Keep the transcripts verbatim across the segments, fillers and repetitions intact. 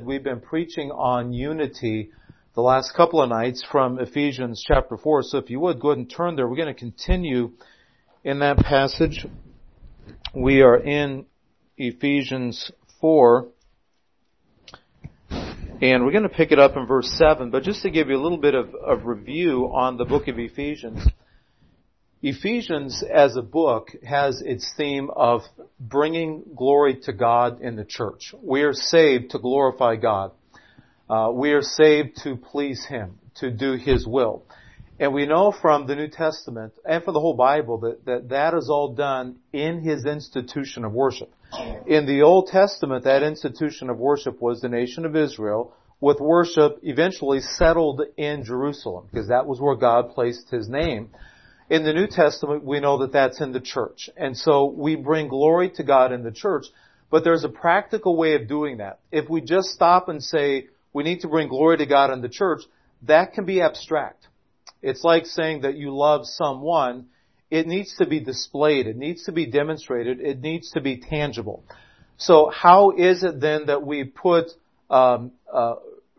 we've been preaching on unity the last couple of nights from Ephesians chapter four. So if you would, go ahead and turn there. We're going to continue in that passage. We are in Ephesians four, and we're going to pick it up in verse seven. But just to give you a little bit of, of review on the book of Ephesians, Ephesians as a book has its theme of bringing glory to God in the church. We are saved to glorify God. Uh, we are saved to please Him, to do His will. And we know from the New Testament and from the whole Bible that, that that is all done in His institution of worship. In the Old Testament, that institution of worship was the nation of Israel, with worship eventually settled in Jerusalem, because that was where God placed His name. In the New Testament, we know that that's in the church. And so we bring glory to God in the church, but there's a practical way of doing that. If we just stop and say, we need to bring glory to God in the church, that can be abstract. It's like saying that you love someone. It needs to be displayed. It needs to be demonstrated. It needs to be tangible. So how is it then that we put um, uh,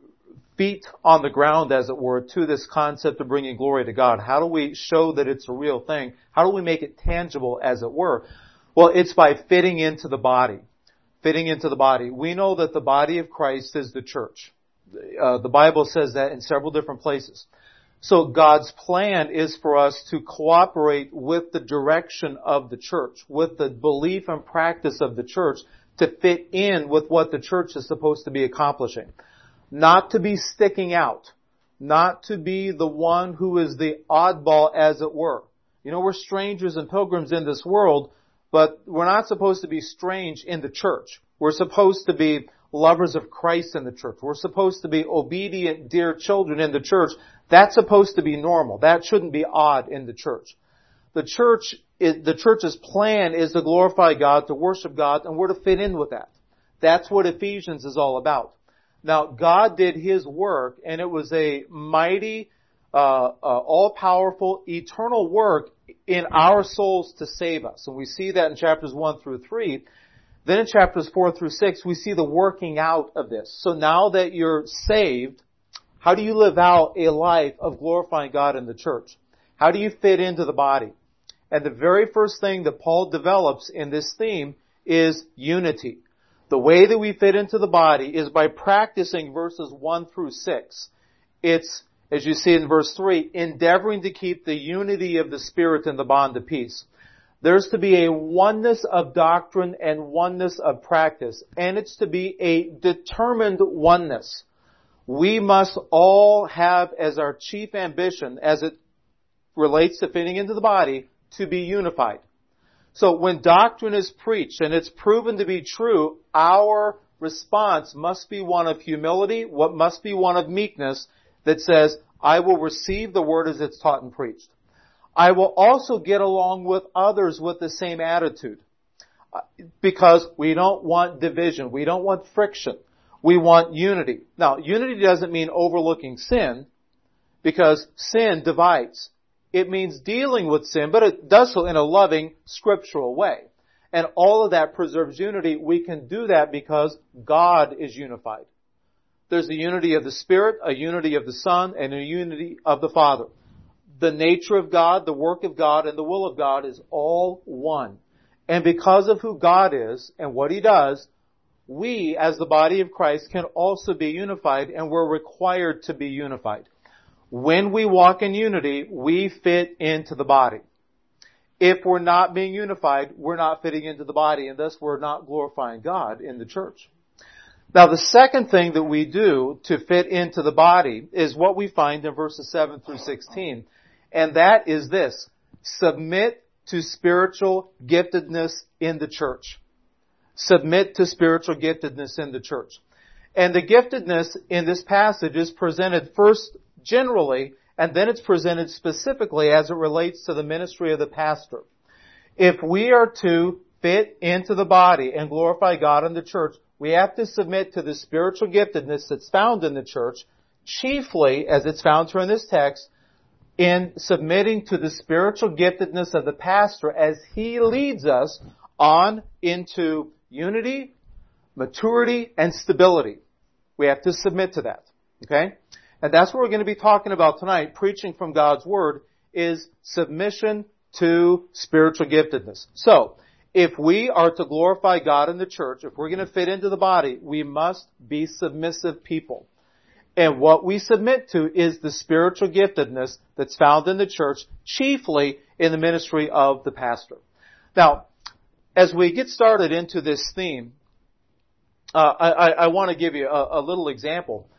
feet on the ground, as it were, to this concept of bringing glory to God? How do we show that it's a real thing? How do we make it tangible, as it were? Well, it's by fitting into the body. Fitting into the body. We know that the body of Christ is the church. Uh, the Bible says that in several different places. So God's plan is for us to cooperate with the direction of the church, with the belief and practice of the church, to fit in with what the church is supposed to be accomplishing. Not to be sticking out. Not to be the one who is the oddball, as it were. You know, we're strangers and pilgrims in this world, but we're not supposed to be strange in the church. We're supposed to be lovers of Christ in the church. We're supposed to be obedient, dear children in the church. That's supposed to be normal. That shouldn't be odd in the church. The church, is, the church's plan is to glorify God, to worship God, and we're to fit in with that. That's what Ephesians is all about. Now, God did His work, and it was a mighty, uh, uh, all-powerful, eternal work in our souls to save us. And we see that in chapters one through three. Then in chapters four through six, we see the working out of this. So now that you're saved, how do you live out a life of glorifying God in the church? How do you fit into the body? And the very first thing that Paul develops in this theme is unity. The way that we fit into the body is by practicing verses one through six. It's, as you see in verse three, endeavoring to keep the unity of the Spirit in the bond of peace. There's to be a oneness of doctrine and oneness of practice, and it's to be a determined oneness. We must all have as our chief ambition, as it relates to fitting into the body, to be unified. So when doctrine is preached and it's proven to be true, our response must be one of humility, what must be one of meekness, that says, I will receive the word as it's taught and preached. I will also get along with others with the same attitude. Because we don't want division. We don't want friction. We want unity. Now, unity doesn't mean overlooking sin, because sin divides. It means dealing with sin, but it does so in a loving, scriptural way. And all of that preserves unity. We can do that because God is unified. There's a unity of the Spirit, a unity of the Son, and a unity of the Father. The nature of God, the work of God, and the will of God is all one. And because of who God is and what He does, we, as the body of Christ, can also be unified, and we're required to be unified. When we walk in unity, we fit into the body. If we're not being unified, we're not fitting into the body, and thus we're not glorifying God in the church. Now, the second thing that we do to fit into the body is what we find in verses seven through sixteen. And that is this: submit to spiritual giftedness in the church. Submit to spiritual giftedness in the church. And the giftedness in this passage is presented first generally, and then it's presented specifically as it relates to the ministry of the pastor. If we are to fit into the body and glorify God in the church, we have to submit to the spiritual giftedness that's found in the church, chiefly, as it's found here in this text, in submitting to the spiritual giftedness of the pastor as he leads us on into unity, maturity, and stability. We have to submit to that. Okay? And that's what we're going to be talking about tonight. Preaching from God's Word is submission to spiritual giftedness. So, if we are to glorify God in the church, if we're going to fit into the body, we must be submissive people. And what we submit to is the spiritual giftedness that's found in the church, chiefly in the ministry of the pastor. Now, as we get started into this theme, uh, I, I want to give you a, a little example.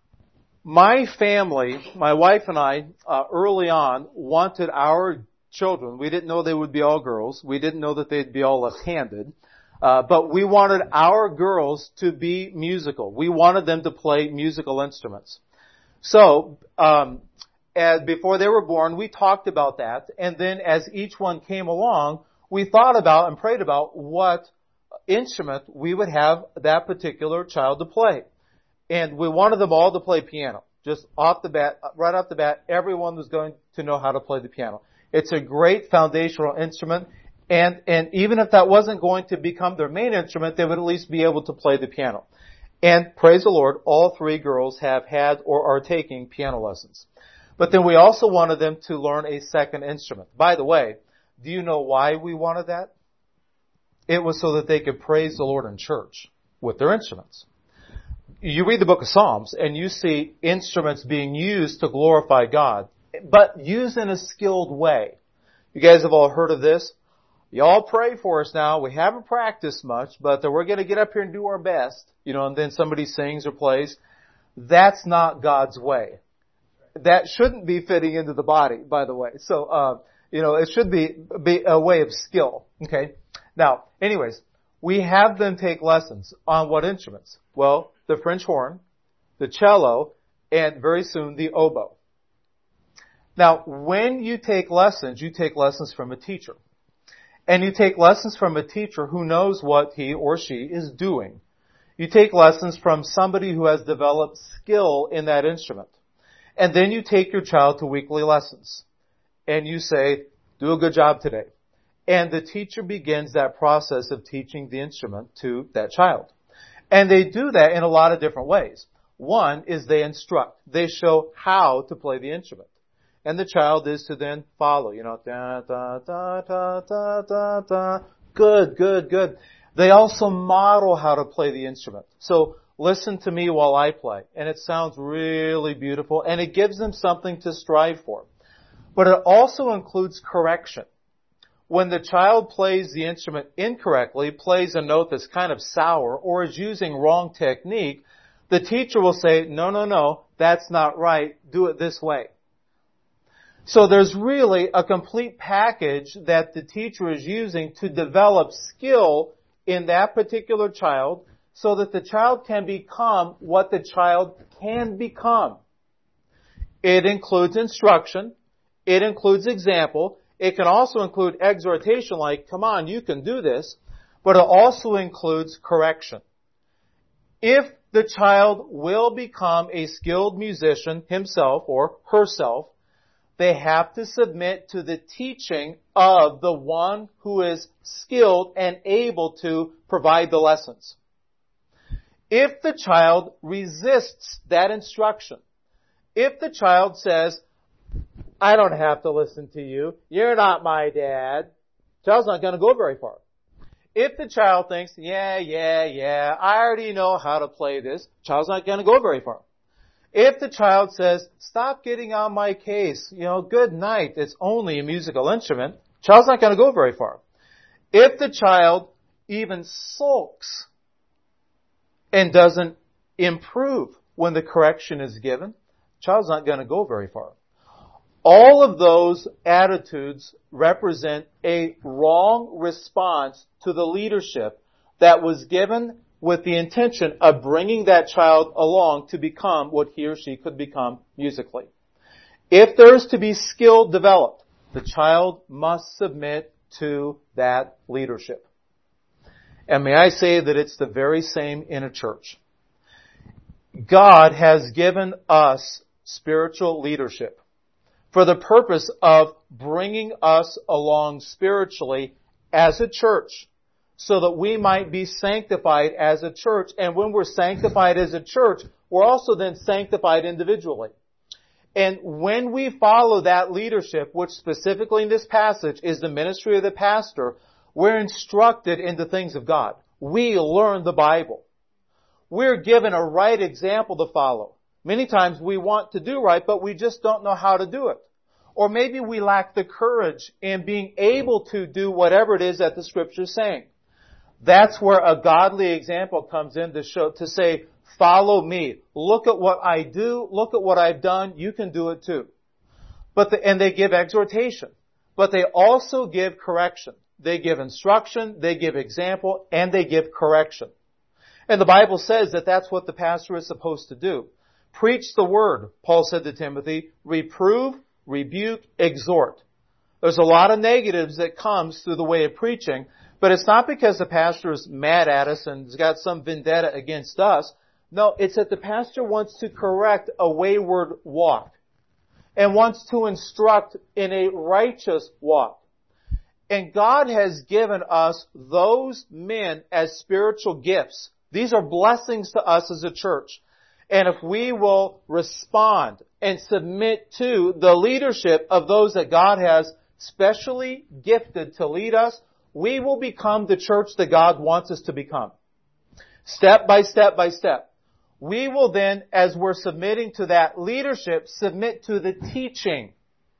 My family, my wife and I, uh, early on, wanted our children. We didn't know they would be all girls. We didn't know that they'd be all left-handed. Uh, but we wanted our girls to be musical. We wanted them to play musical instruments. So, um, as before they were born, we talked about that. And then as each one came along, we thought about and prayed about what instrument we would have that particular child to play. And we wanted them all to play piano. Just off the bat, right off the bat, everyone was going to know how to play the piano. It's a great foundational instrument. And, and even if that wasn't going to become their main instrument, they would at least be able to play the piano. And praise the Lord, all three girls have had or are taking piano lessons. But then we also wanted them to learn a second instrument. By the way, do you know why we wanted that? It was so that they could praise the Lord in church with their instruments. You read the book of Psalms and you see instruments being used to glorify God, but used in a skilled way. You guys have all heard of this? Y'all pray for us now. We haven't practiced much, but we're going to get up here and do our best. You know, and then somebody sings or plays. That's not God's way. That shouldn't be fitting into the body, by the way. So, uh, you know, it should be, be a way of skill. Okay? Now, anyways, we have them take lessons on what instruments? Well, the French horn, the cello, and very soon the oboe. Now, when you take lessons, you take lessons from a teacher. And you take lessons from a teacher who knows what he or she is doing. You take lessons from somebody who has developed skill in that instrument. And then you take your child to weekly lessons. And you say, do a good job today. And the teacher begins that process of teaching the instrument to that child. And they do that in a lot of different ways. One is they instruct. They show how to play the instrument. And the child is to then follow, you know, da, da, da, da, da, da, da. Good, good, good. They also model how to play the instrument. So listen to me while I play. And it sounds really beautiful. And it gives them something to strive for. But it also includes correction. When the child plays the instrument incorrectly, plays a note that's kind of sour, or is using wrong technique, the teacher will say, no, no, no, that's not right. Do it this way. So there's really a complete package that the teacher is using to develop skill in that particular child so that the child can become what the child can become. It includes instruction. It includes example. It can also include exhortation like, come on, you can do this. But it also includes correction. If the child will become a skilled musician himself or herself, they have to submit to the teaching of the one who is skilled and able to provide the lessons. If the child resists that instruction, if the child says, I don't have to listen to you, you're not my dad, the child's not going to go very far. If the child thinks, yeah, yeah, yeah, I already know how to play this, the child's not going to go very far. If the child says, stop getting on my case, you know, good night, it's only a musical instrument, the child's not going to go very far. If the child even sulks and doesn't improve when the correction is given, the child's not going to go very far. All of those attitudes represent a wrong response to the leadership that was given with the intention of bringing that child along to become what he or she could become musically. If there is to be skill developed, the child must submit to that leadership. And may I say that it's the very same in a church. God has given us spiritual leadership for the purpose of bringing us along spiritually as a church, so that we might be sanctified as a church. And when we're sanctified as a church, we're also then sanctified individually. And when we follow that leadership, which specifically in this passage is the ministry of the pastor, we're instructed in the things of God. We learn the Bible. We're given a right example to follow. Many times we want to do right, but we just don't know how to do it. Or maybe we lack the courage in being able to do whatever it is that the Scripture is saying. That's where a godly example comes in to show, to say, follow me. Look at what I do. Look at what I've done. You can do it too. But the, and they give exhortation. But they also give correction. They give instruction, they give example, and they give correction. And the Bible says that that's what the pastor is supposed to do. Preach the word, Paul said to Timothy. Reprove, rebuke, exhort. There's a lot of negatives that comes through the way of preaching, but it's not because the pastor is mad at us and has got some vendetta against us. No, it's that the pastor wants to correct a wayward walk and wants to instruct in a righteous walk. And God has given us those men as spiritual gifts. These are blessings to us as a church. And if we will respond and submit to the leadership of those that God has specially gifted to lead us, we will become the church that God wants us to become. Step by step by step. We will then, as we're submitting to that leadership, submit to the teaching.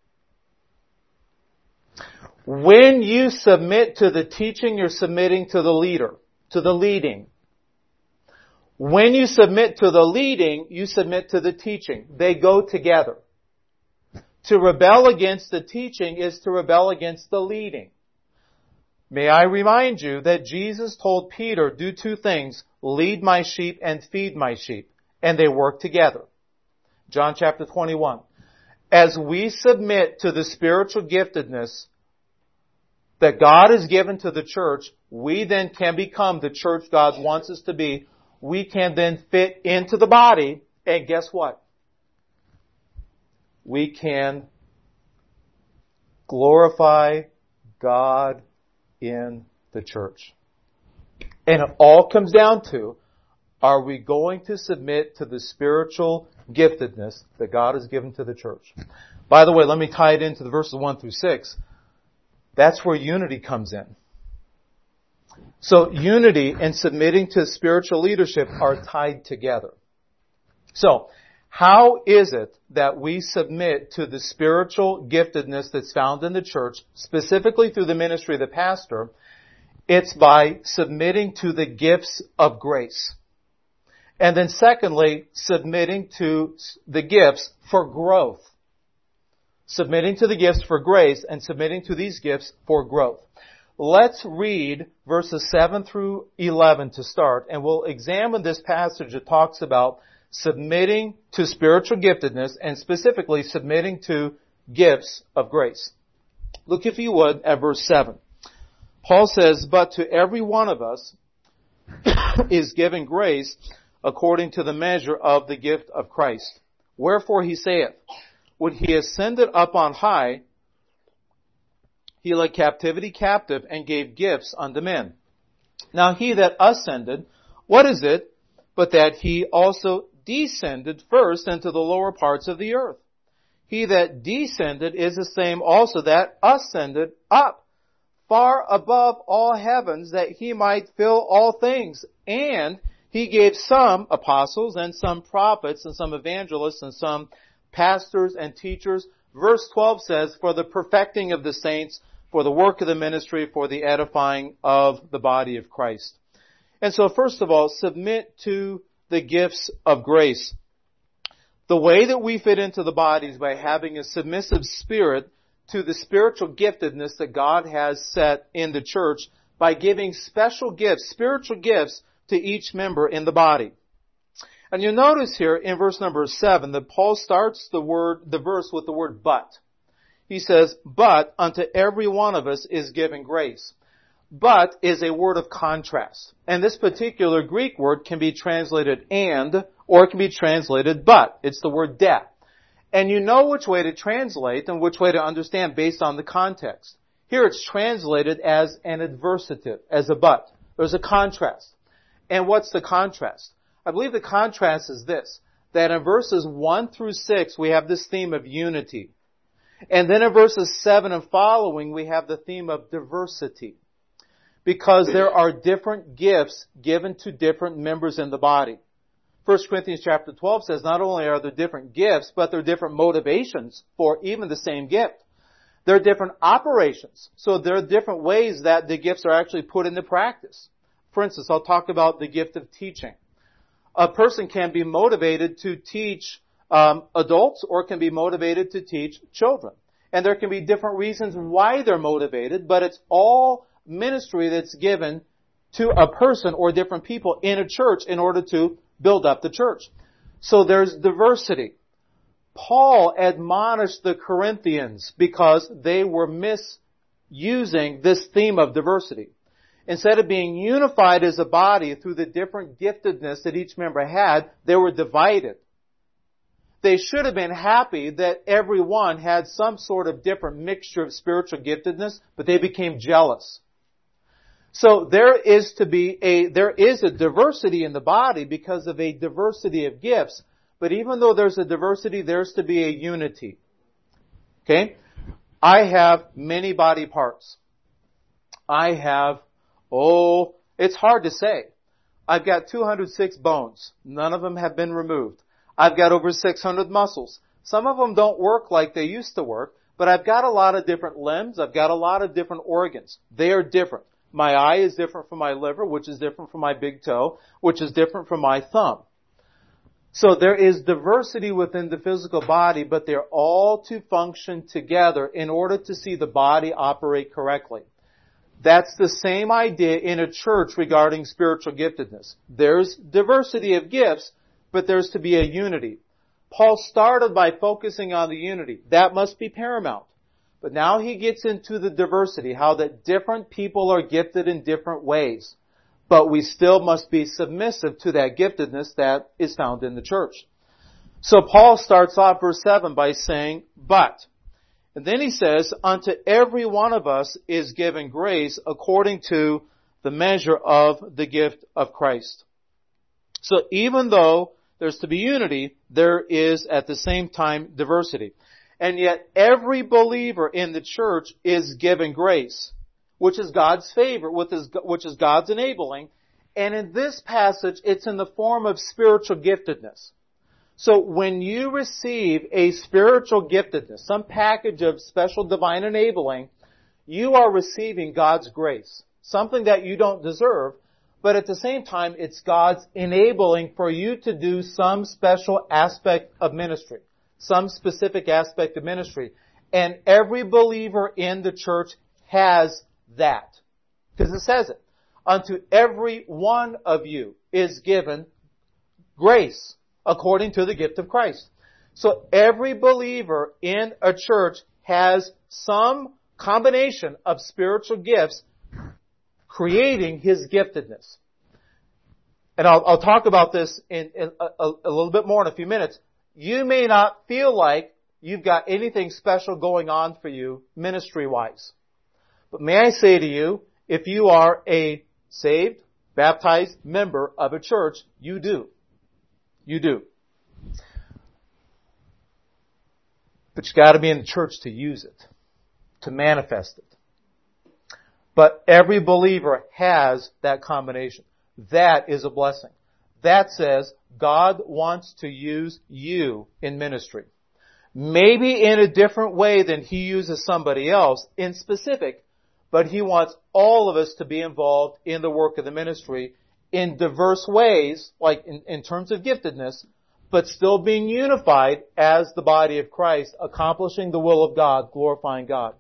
When you submit to the teaching, you're submitting to the leader, to the leading. When you submit to the leading, you submit to the teaching. They go together. To rebel against the teaching is to rebel against the leading. May I remind you that Jesus told Peter, do two things, lead my sheep and feed my sheep. And they work together. John chapter twenty-one. As we submit to the spiritual giftedness that God has given to the church, we then can become the church God wants us to be. We can then fit into the body, and guess what? We can glorify God in the church. And it all comes down to, are we going to submit to the spiritual giftedness that God has given to the church? By the way, let me tie it into the verses one through six. That's where unity comes in. So unity and submitting to spiritual leadership are tied together. So, how is it that we submit to the spiritual giftedness that's found in the church, specifically through the ministry of the pastor? It's by submitting to the gifts of grace. And then secondly, submitting to the gifts for growth. Submitting to the gifts for grace and submitting to these gifts for growth. Let's read verses seven through eleven to start, and we'll examine this passage that talks about submitting to spiritual giftedness and specifically submitting to gifts of grace. Look, if you would, at verse seven. Paul says, but to every one of us is given grace according to the measure of the gift of Christ. Wherefore he saith, when he ascended up on high, he led captivity captive and gave gifts unto men. Now he that ascended, what is it but that he also descended first into the lower parts of the earth? He that descended is the same also that ascended up far above all heavens, that he might fill all things. And he gave some apostles and some prophets and some evangelists and some pastors and teachers. Verse twelve says, for the perfecting of the saints, for the work of the ministry, for the edifying of the body of Christ. And so first of all, submit to the gifts of grace. The way that we fit into the body is by having a submissive spirit to the spiritual giftedness that God has set in the church by giving special gifts, spiritual gifts, to each member in the body. And you'll notice here in verse number seven that Paul starts the word, the verse with the word but. He says, but unto every one of us is given grace. But is a word of contrast. And this particular Greek word can be translated and, or it can be translated but. It's the word de. And you know which way to translate and which way to understand based on the context. Here it's translated as an adversative, as a but. There's a contrast. And what's the contrast? I believe the contrast is this, that in verses one through six we have this theme of unity. And then in verses seven and following we have the theme of diversity. Because there are different gifts given to different members in the body. First Corinthians chapter twelve says not only are there different gifts, but there are different motivations for even the same gift. There are different operations. So there are different ways that the gifts are actually put into practice. For instance, I'll talk about the gift of teaching. A person can be motivated to teach um, adults or can be motivated to teach children. And there can be different reasons why they're motivated, but it's all ministry that's given to a person or different people in a church in order to build up the church. So there's diversity. Paul admonished the Corinthians because they were misusing this theme of diversity. Instead of being unified as a body through the different giftedness that each member had, they were divided. They should have been happy that everyone had some sort of different mixture of spiritual giftedness, but they became jealous. So there is to be a, there is a diversity in the body because of a diversity of gifts, but even though there's a diversity, there's to be a unity. Okay? I have many body parts. I have Oh, it's hard to say. I've got two hundred six bones. None of them have been removed. I've got over six hundred muscles. Some of them don't work like they used to work, but I've got a lot of different limbs. I've got a lot of different organs. They are different. My eye is different from my liver, which is different from my big toe, which is different from my thumb. So there is diversity within the physical body, but they're all to function together in order to see the body operate correctly. That's the same idea in a church regarding spiritual giftedness. There's diversity of gifts, but there's to be a unity. Paul started by focusing on the unity. That must be paramount. But now he gets into the diversity, how that different people are gifted in different ways. But we still must be submissive to that giftedness that is found in the church. So Paul starts off verse seven by saying, but. And then he says, unto every one of us is given grace according to the measure of the gift of Christ. So even though there's to be unity, there is at the same time diversity. And yet every believer in the church is given grace, which is God's favor, which is God's enabling. And in this passage, it's in the form of spiritual giftedness. So when you receive a spiritual giftedness, some package of special divine enabling, you are receiving God's grace. Something that you don't deserve, but at the same time, it's God's enabling for you to do some special aspect of ministry, some specific aspect of ministry. And every believer in the church has that. Because it says it. Unto every one of you is given grace according to the gift of Christ. So every believer in a church has some combination of spiritual gifts creating his giftedness. And I'll, I'll talk about this in, in a, a, a little bit more in a few minutes. You may not feel like you've got anything special going on for you ministry-wise. But may I say to you, if you are a saved, baptized member of a church, you do. You do. But you got to be in the church to use it, to manifest it. But every believer has that combination. That is a blessing. That says God wants to use you in ministry. Maybe in a different way than He uses somebody else in specific, but He wants all of us to be involved in the work of the ministry in diverse ways, like in, in terms of giftedness, but still being unified as the body of Christ, accomplishing the will of God, glorifying God.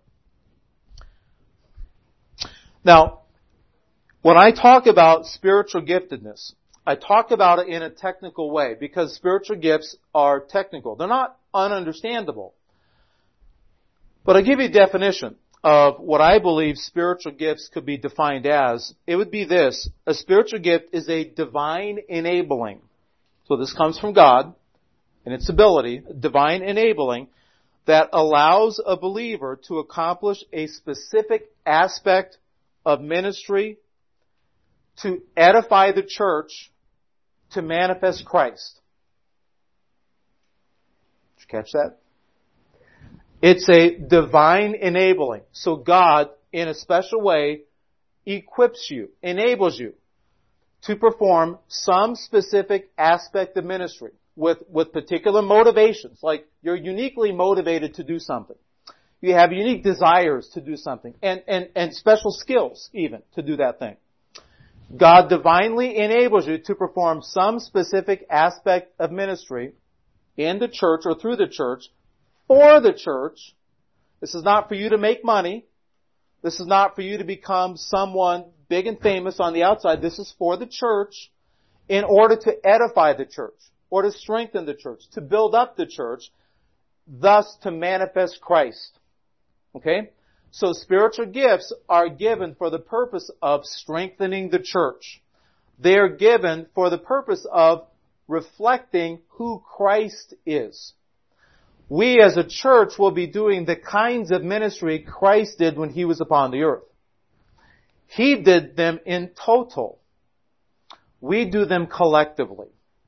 Now, when I talk about spiritual giftedness, I talk about it in a technical way because spiritual gifts are technical. They're not ununderstandable. But I'll give you a definition of what I believe spiritual gifts could be defined as. It would be this. A spiritual gift is a divine enabling. So this comes from God and its ability, divine enabling, that allows a believer to accomplish a specific aspect of ministry, to edify the church, to manifest Christ. Did you catch that? It's a divine enabling. So God, in a special way, equips you, enables you to perform some specific aspect of ministry with, with particular motivations. Like you're uniquely motivated to do something. You have unique desires to do something and, and, and special skills even to do that thing. God divinely enables you to perform some specific aspect of ministry in the church or through the church for the church. This is not for you to make money. This is not for you to become someone big and famous on the outside. This is for the church in order to edify the church or to strengthen the church, to build up the church, thus to manifest Christ. Okay? So spiritual gifts are given for the purpose of strengthening the church. They are given for the purpose of reflecting who Christ is. We as a church will be doing the kinds of ministry Christ did when He was upon the earth. He did them in total. We do them collectively.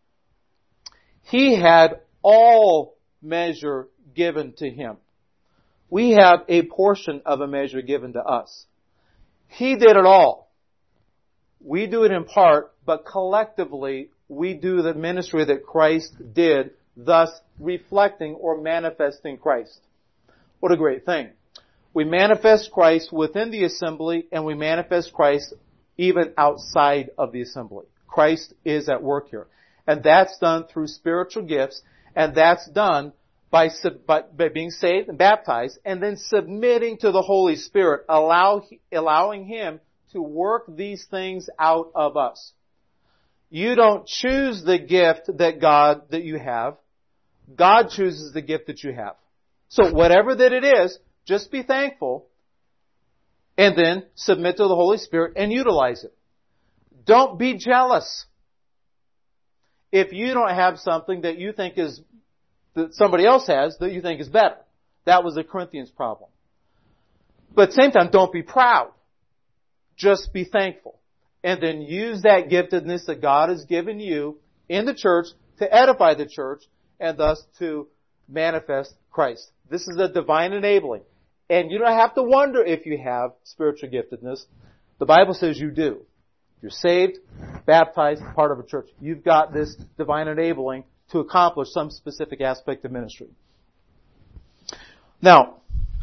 He had all measure given to Him. We have a portion of a measure given to us. He did it all. We do it in part, but collectively we do the ministry that Christ did, thus reflecting or manifesting Christ. What a great thing. We manifest Christ within the assembly and we manifest Christ even outside of the assembly. Christ is at work here. And that's done through spiritual gifts, and that's done by, by, by being saved and baptized and then submitting to the Holy Spirit, allow, allowing Him to work these things out of us. You don't choose the gift that God, that you have. God chooses the gift that you have. So whatever that it is, just be thankful and then submit to the Holy Spirit and utilize it. Don't be jealous. If you don't have something that you think is, that somebody else has, that you think is better. That was the Corinthians problem. But at the same time, don't be proud. Just be thankful. And then use that giftedness that God has given you in the church to edify the church and thus to manifest Christ. This is a divine enabling. And you don't have to wonder if you have spiritual giftedness. The Bible says you do. You're saved, baptized, part of a church. You've got this divine enabling to accomplish some specific aspect of ministry. Now,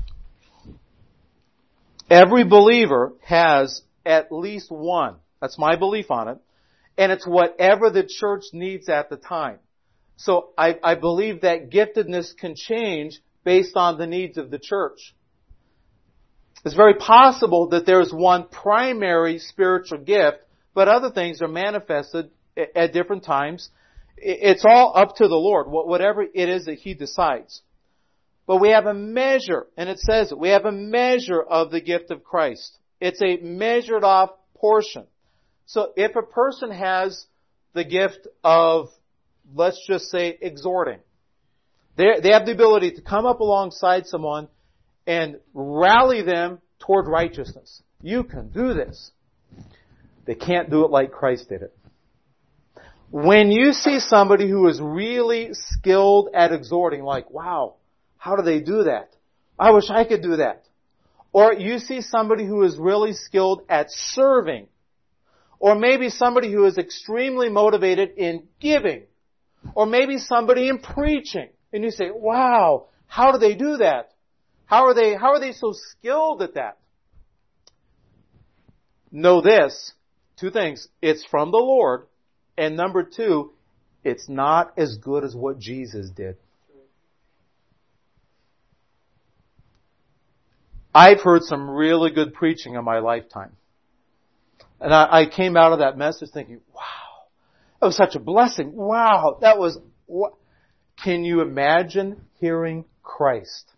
every believer has at least one. That's my belief on it. And it's whatever the church needs at the time. So I, I believe that giftedness can change based on the needs of the church. It's very possible that there's one primary spiritual gift, but other things are manifested at different times. It's all up to the Lord, whatever it is that He decides. But we have a measure, and it says it, we have a measure of the gift of Christ. It's a measured off portion. So if a person has the gift of, let's just say, exhorting, they they have the ability to come up alongside someone and rally them toward righteousness. You can do this. They can't do it like Christ did it. When you see somebody who is really skilled at exhorting, like, wow, how do they do that? I wish I could do that. Or you see somebody who is really skilled at serving. Or maybe somebody who is extremely motivated in giving. Or maybe somebody in preaching. And you say, wow, how do they do that? How are they, how are they so skilled at that? Know this, two things. It's from the Lord. And number two, it's not as good as what Jesus did. I've heard some really good preaching in my lifetime. And I, I came out of that message thinking, wow, that was such a blessing. Wow, that was, what? Can you imagine hearing Christ?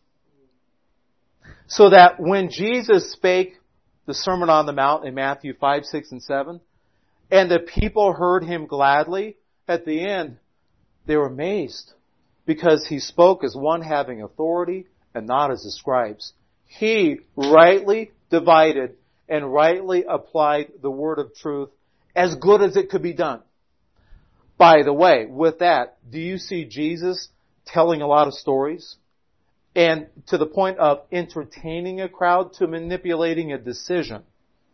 So that when Jesus spake the Sermon on the Mount in Matthew five, six, and seven, and the people heard Him gladly, at the end, they were amazed. because he spoke as one having authority and not as the scribes. He rightly divided and rightly applied the word of truth as good as it could be done. By the way, with that, do you see Jesus telling a lot of stories? And to the point of entertaining a crowd to manipulating a decision.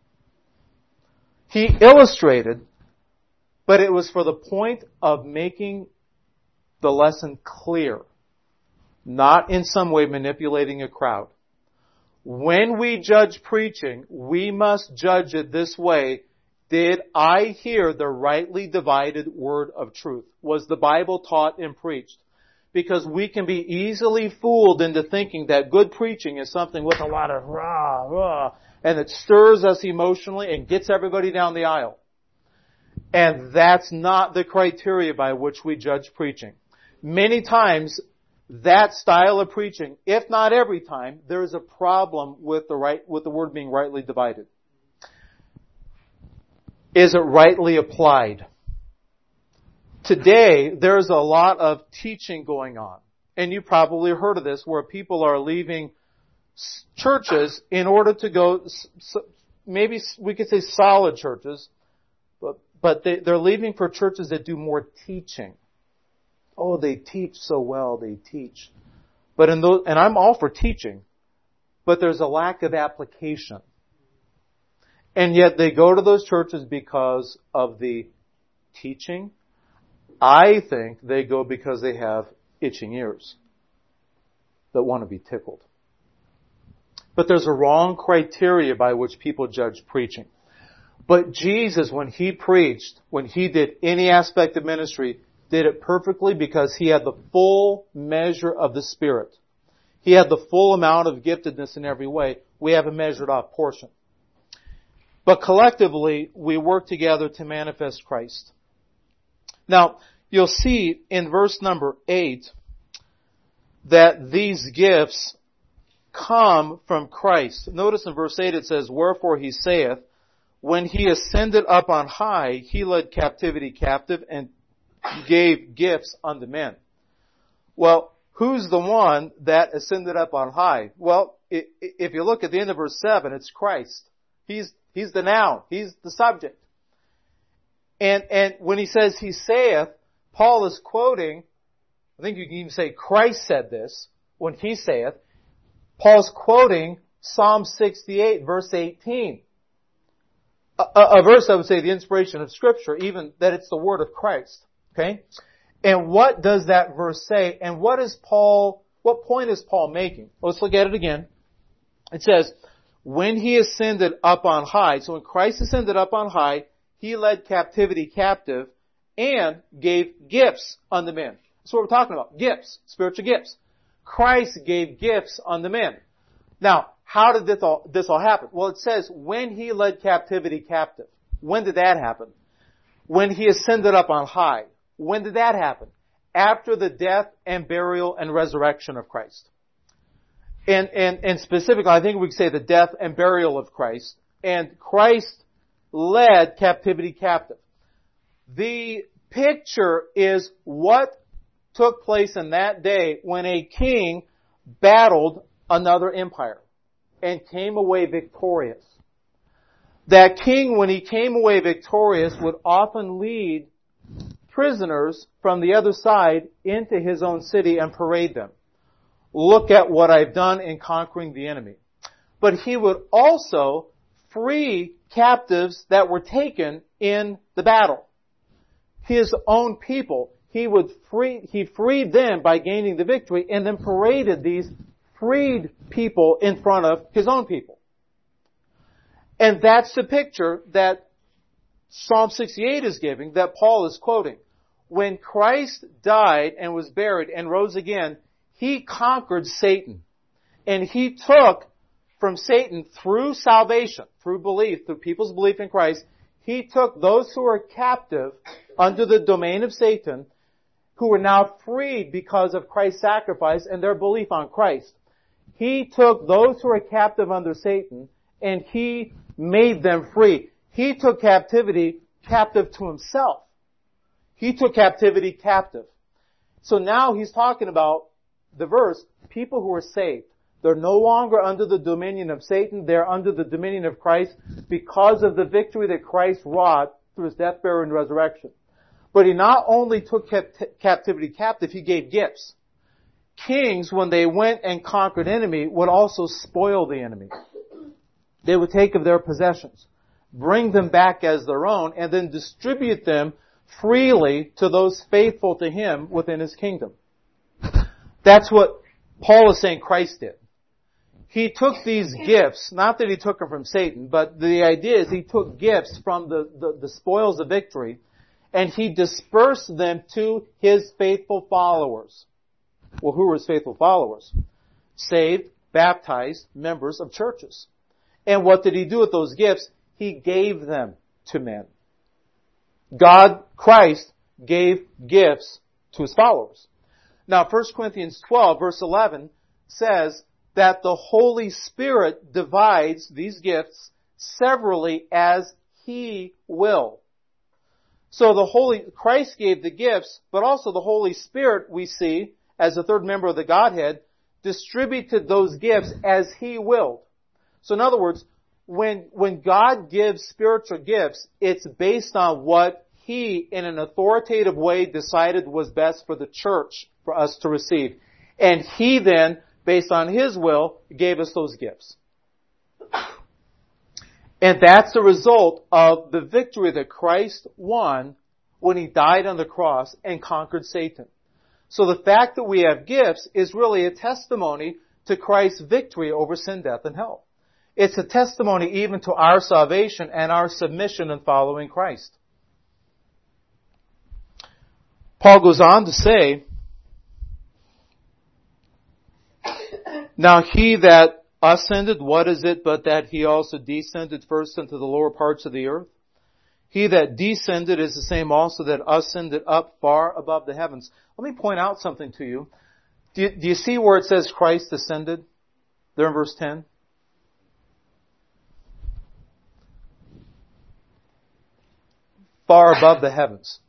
He illustrated, but it was for the point of making the lesson clear, not in some way manipulating a crowd. When we judge preaching, we must judge it this way. Did I hear the rightly divided word of truth? Was the Bible taught and preached? Because we can be easily fooled into thinking that good preaching is something with a lot of rah, rah, and it stirs us emotionally and gets everybody down the aisle. And that's not the criteria by which we judge preaching. Many times, that style of preaching, if not every time, there is a problem with the right, with the word being rightly divided. Is it rightly applied? Today, there's a lot of teaching going on. And you probably heard of this, where people are leaving churches in order to go, maybe we could say solid churches, but, but they, they're leaving for churches that do more teaching. Oh, they teach so well, they teach. But in those, and I'm all for teaching, but there's a lack of application. And yet they go to those churches because of the teaching. I think they go because they have itching ears that want to be tickled. But there's a wrong criteria by which people judge preaching. But Jesus, when He preached, when He did any aspect of ministry, did it perfectly because He had the full measure of the Spirit. He had the full amount of giftedness in every way. We have a measured off portion. But collectively, we work together to manifest Christ. Now, you'll see in verse number eight that these gifts come from Christ. Notice in verse eight it says, "Wherefore He saith, when He ascended up on high, He led captivity captive and gave gifts unto men." Well, who's the one that ascended up on high? Well, if you look at the end of verse seven, it's Christ. He's, he's the noun. He's the subject. And, and when he says He saith, Paul is quoting, I think you can even say Christ said this, when He saith, Paul's quoting Psalm sixty-eight, verse eighteen. A, a, a verse, I would say, the inspiration of Scripture, even that it's the word of Christ. Okay? And what does that verse say? And what is Paul, what point is Paul making? Well, let's look at it again. It says, when He ascended up on high, so when Christ ascended up on high, He led captivity captive and gave gifts unto men. That's what we're talking about. Gifts. Spiritual gifts. Christ gave gifts unto men. Now, how did this all, this all happen? Well, it says, when He led captivity captive. When did that happen? When He ascended up on high. When did that happen? After the death and burial and resurrection of Christ. And, and, and specifically, I think we could say the death and burial of Christ. And Christ led captivity captive. The picture is what took place in that day when a king battled another empire and came away victorious. That king, when he came away victorious, would often lead prisoners from the other side into his own city and parade them. Look at what I've done in conquering the enemy. But he would also free captives that were taken in the battle. His own people, he would free, he freed them by gaining the victory and then paraded these freed people in front of his own people. And that's the picture that Psalm sixty-eight is giving, that Paul is quoting. When Christ died and was buried and rose again, He conquered Satan. And He took from Satan through salvation, through belief, through people's belief in Christ, He took those who were captive under the domain of Satan, who were now freed because of Christ's sacrifice and their belief on Christ. He took those who were captive under Satan and He made them free. He took captivity captive to Himself. He took captivity captive. So now he's talking about the verse, people who are saved. They're no longer under the dominion of Satan. They're under the dominion of Christ because of the victory that Christ wrought through his death, burial, and resurrection. But he not only took capt- captivity captive, he gave gifts. Kings, when they went and conquered enemy, would also spoil the enemy. They would take of their possessions, bring them back as their own, and then distribute them freely to those faithful to him within his kingdom. That's what Paul is saying Christ did. He took these gifts, not that he took them from Satan, but the idea is he took gifts from the, the, the spoils of victory, and he dispersed them to his faithful followers. Well, who were his faithful followers? Saved, baptized members of churches. And what did he do with those gifts? He gave them to men. God, Christ, gave gifts to his followers. Now, First Corinthians twelve, verse eleven, says that the Holy Spirit divides these gifts severally as he will. So the Holy, Christ gave the gifts, but also the Holy Spirit, we see, as the third member of the Godhead, distributed those gifts as he willed. So in other words, when, when God gives spiritual gifts, it's based on what he, in an authoritative way, decided was best for the church for us to receive. And he then, based on his will, gave us those gifts. And that's the result of the victory that Christ won when he died on the cross and conquered Satan. So the fact that we have gifts is really a testimony to Christ's victory over sin, death, and hell. It's a testimony even to our salvation and our submission in following Christ. Paul goes on to say, now he that ascended, what is it but that he also descended first into the lower parts of the earth? He that descended is the same also that ascended up far above the heavens. Let me point out something to you. Do you, do you see where it says Christ ascended? There in verse ten. Far above the heavens.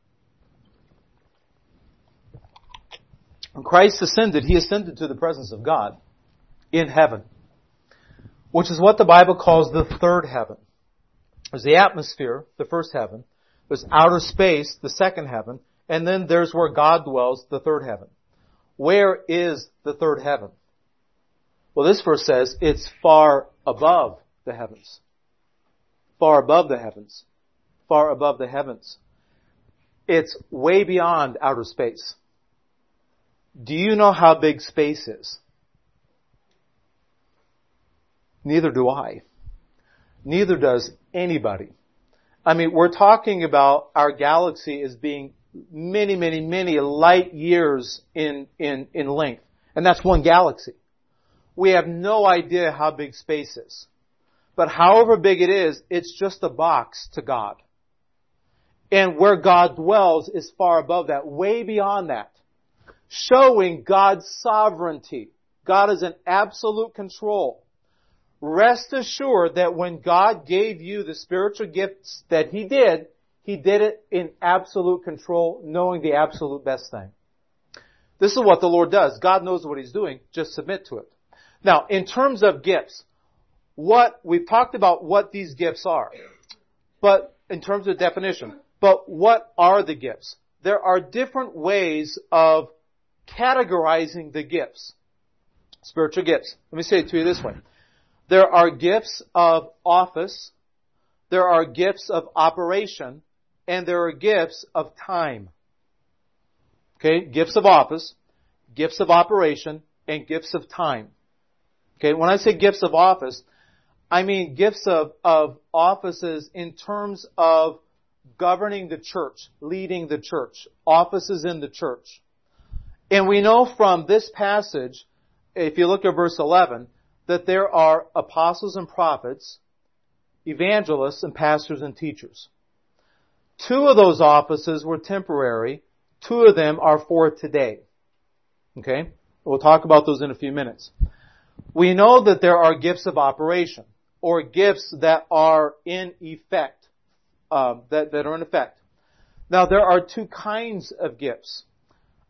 When Christ ascended, he ascended to the presence of God in heaven, which is what the Bible calls the third heaven. There's the atmosphere, the first heaven. There's outer space, the second heaven. And then there's where God dwells, the third heaven. Where is the third heaven? Well, this verse says it's far above the heavens. Far above the heavens. Far above the heavens. It's way beyond outer space. Do you know how big space is? Neither do I. Neither does anybody. I mean, we're talking about our galaxy as being many, many, many light years in, in, in length. And that's one galaxy. We have no idea how big space is. But however big it is, it's just a box to God. And where God dwells is far above that, way beyond that. Showing God's sovereignty. God is in absolute control. Rest assured that when God gave you the spiritual gifts that He did, He did it in absolute control, knowing the absolute best thing. This is what the Lord does. God knows what He's doing. Just submit to it. Now, in terms of gifts, what we've talked about what these gifts are, but in terms of definition, but what are the gifts? There are different ways of categorizing the gifts, spiritual gifts. Let me say it to you this way. There are gifts of office, there are gifts of operation, and there are gifts of time. Okay, gifts of office, gifts of operation, and gifts of time. Okay, when I say gifts of office, I mean gifts of, of offices in terms of governing the church, leading the church, offices in the church. And we know from this passage, if you look at verse eleven, that there are apostles and prophets, evangelists and pastors and teachers. Two of those offices were temporary. Two of them are for today. Okay? We'll talk about those in a few minutes. We know that there are gifts of operation, or gifts that are in effect, uh, that, that are in effect. Now, there are two kinds of gifts.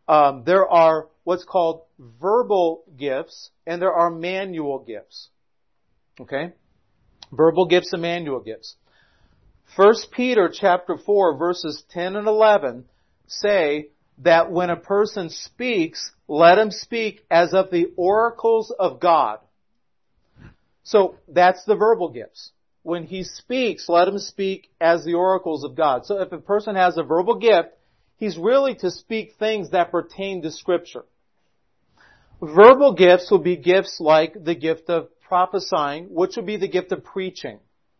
Um, there are what's called verbal gifts, and there are manual gifts. Okay? Verbal gifts and manual gifts. First Peter chapter four, verses ten and eleven say that when a person speaks, let him speak as of the oracles of God. So that's the verbal gifts. When he speaks, let him speak as the oracles of God. So if a person has a verbal gift, he's really to speak things that pertain to Scripture. Verbal gifts will be gifts like the gift of prophesying, which would be the gift of preaching.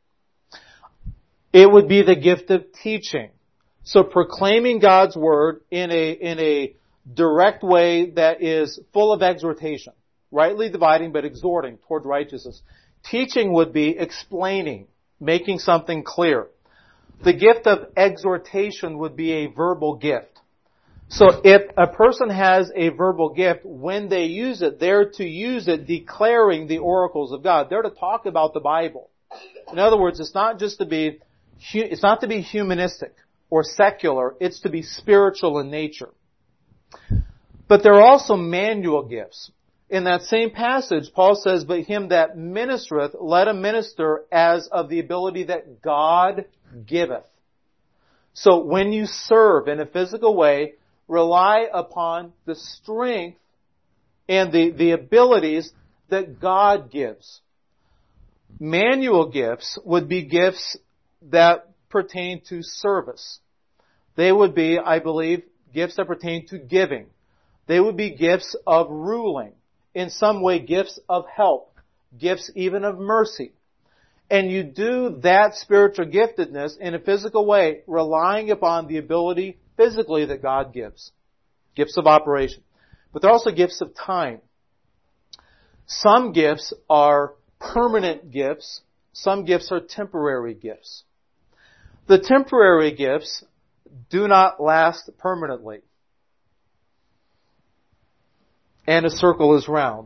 It would be the gift of teaching. So proclaiming God's Word in a, in a direct way that is full of exhortation. Rightly dividing but exhorting toward righteousness. Teaching would be explaining, making something clear. The gift of exhortation would be a verbal gift. So if a person has a verbal gift, when they use it, they're to use it declaring the oracles of God. They're to talk about the Bible. In other words, it's not just to be, it's not to be humanistic or secular, it's to be spiritual in nature. But there are also manual gifts. In that same passage, Paul says, but him that ministereth, let him minister as of the ability that God giveth. So when you serve in a physical way, rely upon the strength and the, the abilities that God gives. Manual gifts would be gifts that pertain to service. They would be, I believe, gifts that pertain to giving. They would be gifts of ruling. In some way, gifts of help. Gifts even of mercy. And you do that spiritual giftedness in a physical way, relying upon the ability physically that God gives. Gifts of operation. But there are also gifts of time. Some gifts are permanent gifts. Some gifts are temporary gifts. The temporary gifts do not last permanently. And a circle is round.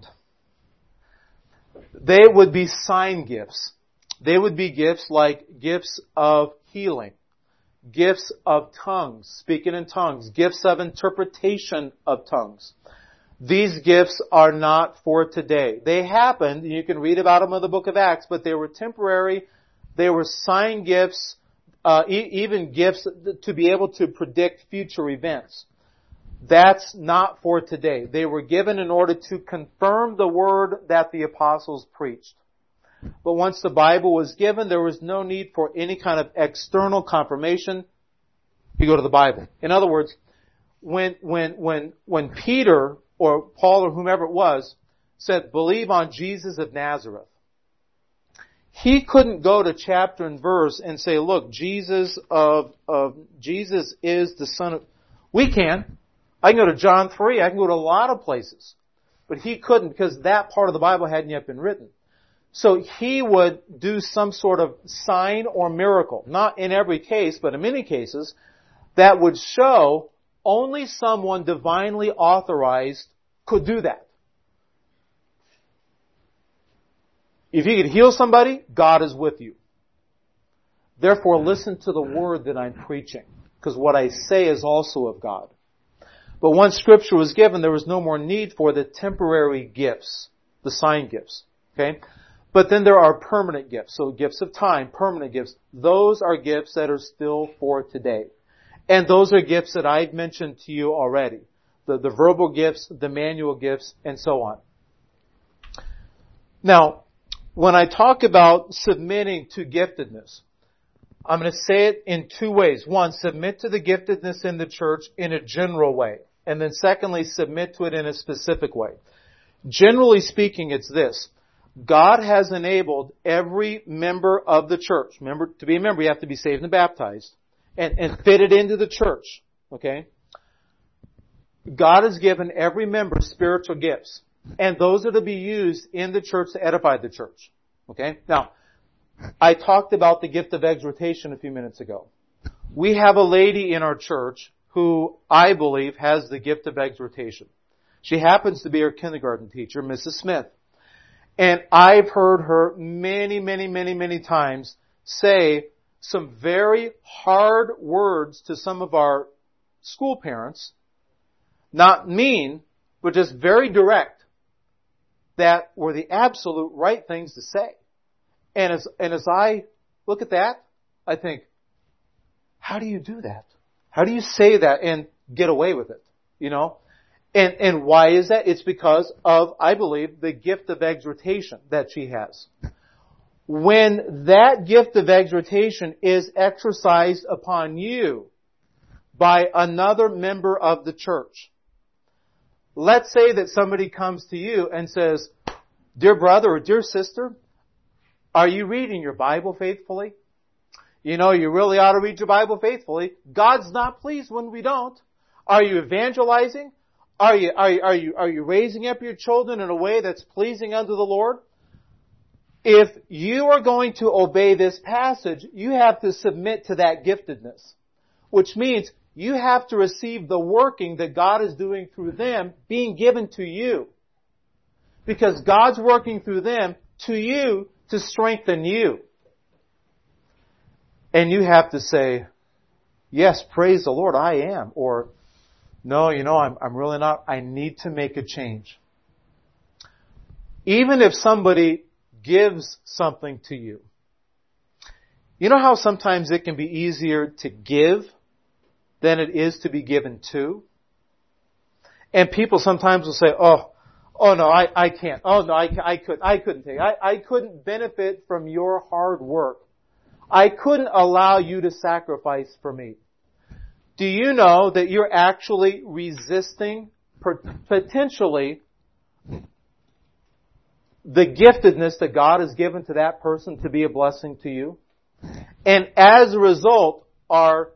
They would be sign gifts. They would be gifts like gifts of healing, gifts of tongues, speaking in tongues, gifts of interpretation of tongues. These gifts are not for today. They happened, and you can read about them in the book of Acts, but they were temporary. They were sign gifts, uh, e- even gifts to be able to predict future events. That's not for today. They were given in order to confirm the word that the apostles preached. But once the Bible was given, there was no need for any kind of external confirmation. You go to the Bible. In other words, when, when, when, when Peter or Paul or whomever it was said, believe on Jesus of Nazareth, he couldn't go to chapter and verse and say, look, Jesus of, of, Jesus is the Son of, we can. I can go to John three, I can go to a lot of places. But he couldn't because that part of the Bible hadn't yet been written. So he would do some sort of sign or miracle, not in every case, but in many cases, that would show only someone divinely authorized could do that. If you could heal somebody, God is with you. Therefore, listen to the word that I'm preaching, because what I say is also of God. But once Scripture was given, there was no more need for the temporary gifts, the sign gifts. Okay? But then there are permanent gifts. So gifts of time, permanent gifts. Those are gifts that are still for today. And those are gifts that I've mentioned to you already. The, the verbal gifts, the manual gifts, and so on. Now, when I talk about submitting to giftedness, I'm going to say it in two ways. One, submit to the giftedness in the church in a general way. And then secondly, submit to it in a specific way. Generally speaking, it's this. God has enabled every member of the church. Remember, to be a member, you have to be saved and baptized. And, and fitted into the church. Okay? God has given every member spiritual gifts. And those are to be used in the church to edify the church. Okay? Now, I talked about the gift of exhortation a few minutes ago. We have a lady in our church who I believe has the gift of exhortation. She happens to be our kindergarten teacher, Missus Smith. And I've heard her many, many, many, many times say some very hard words to some of our school parents not mean, but just very direct, that were the absolute right things to say. And as, and as I look at that, I think, how do you do that? How do you say that and get away with it? You know? And, and why is that? It's because of, I believe, the gift of exhortation that she has. When that gift of exhortation is exercised upon you by another member of the church, let's say that somebody comes to you and says, dear brother or dear sister, are you reading your Bible faithfully? You know, you really ought to read your Bible faithfully. God's not pleased when we don't. Are you evangelizing? Are you, are you, are you, are you raising up your children in a way that's pleasing unto the Lord? If you are going to obey this passage, you have to submit to that giftedness, which means you have to receive the working that God is doing through them being given to you. Because God's working through them to you to strengthen you. And you have to say, yes, praise the Lord, I am. Or, no, you know, I'm, I'm really not. I need to make a change. Even if somebody gives something to you. You know how sometimes it can be easier to give than it is to be given to? And people sometimes will say, oh, oh no, I, I can't. Oh no, I, I couldn't, I couldn't take, I, I couldn't benefit from your hard work. I couldn't allow you to sacrifice for me. Do you know that you're actually resisting potentially the giftedness that God has given to that person to be a blessing to you? And as a result, are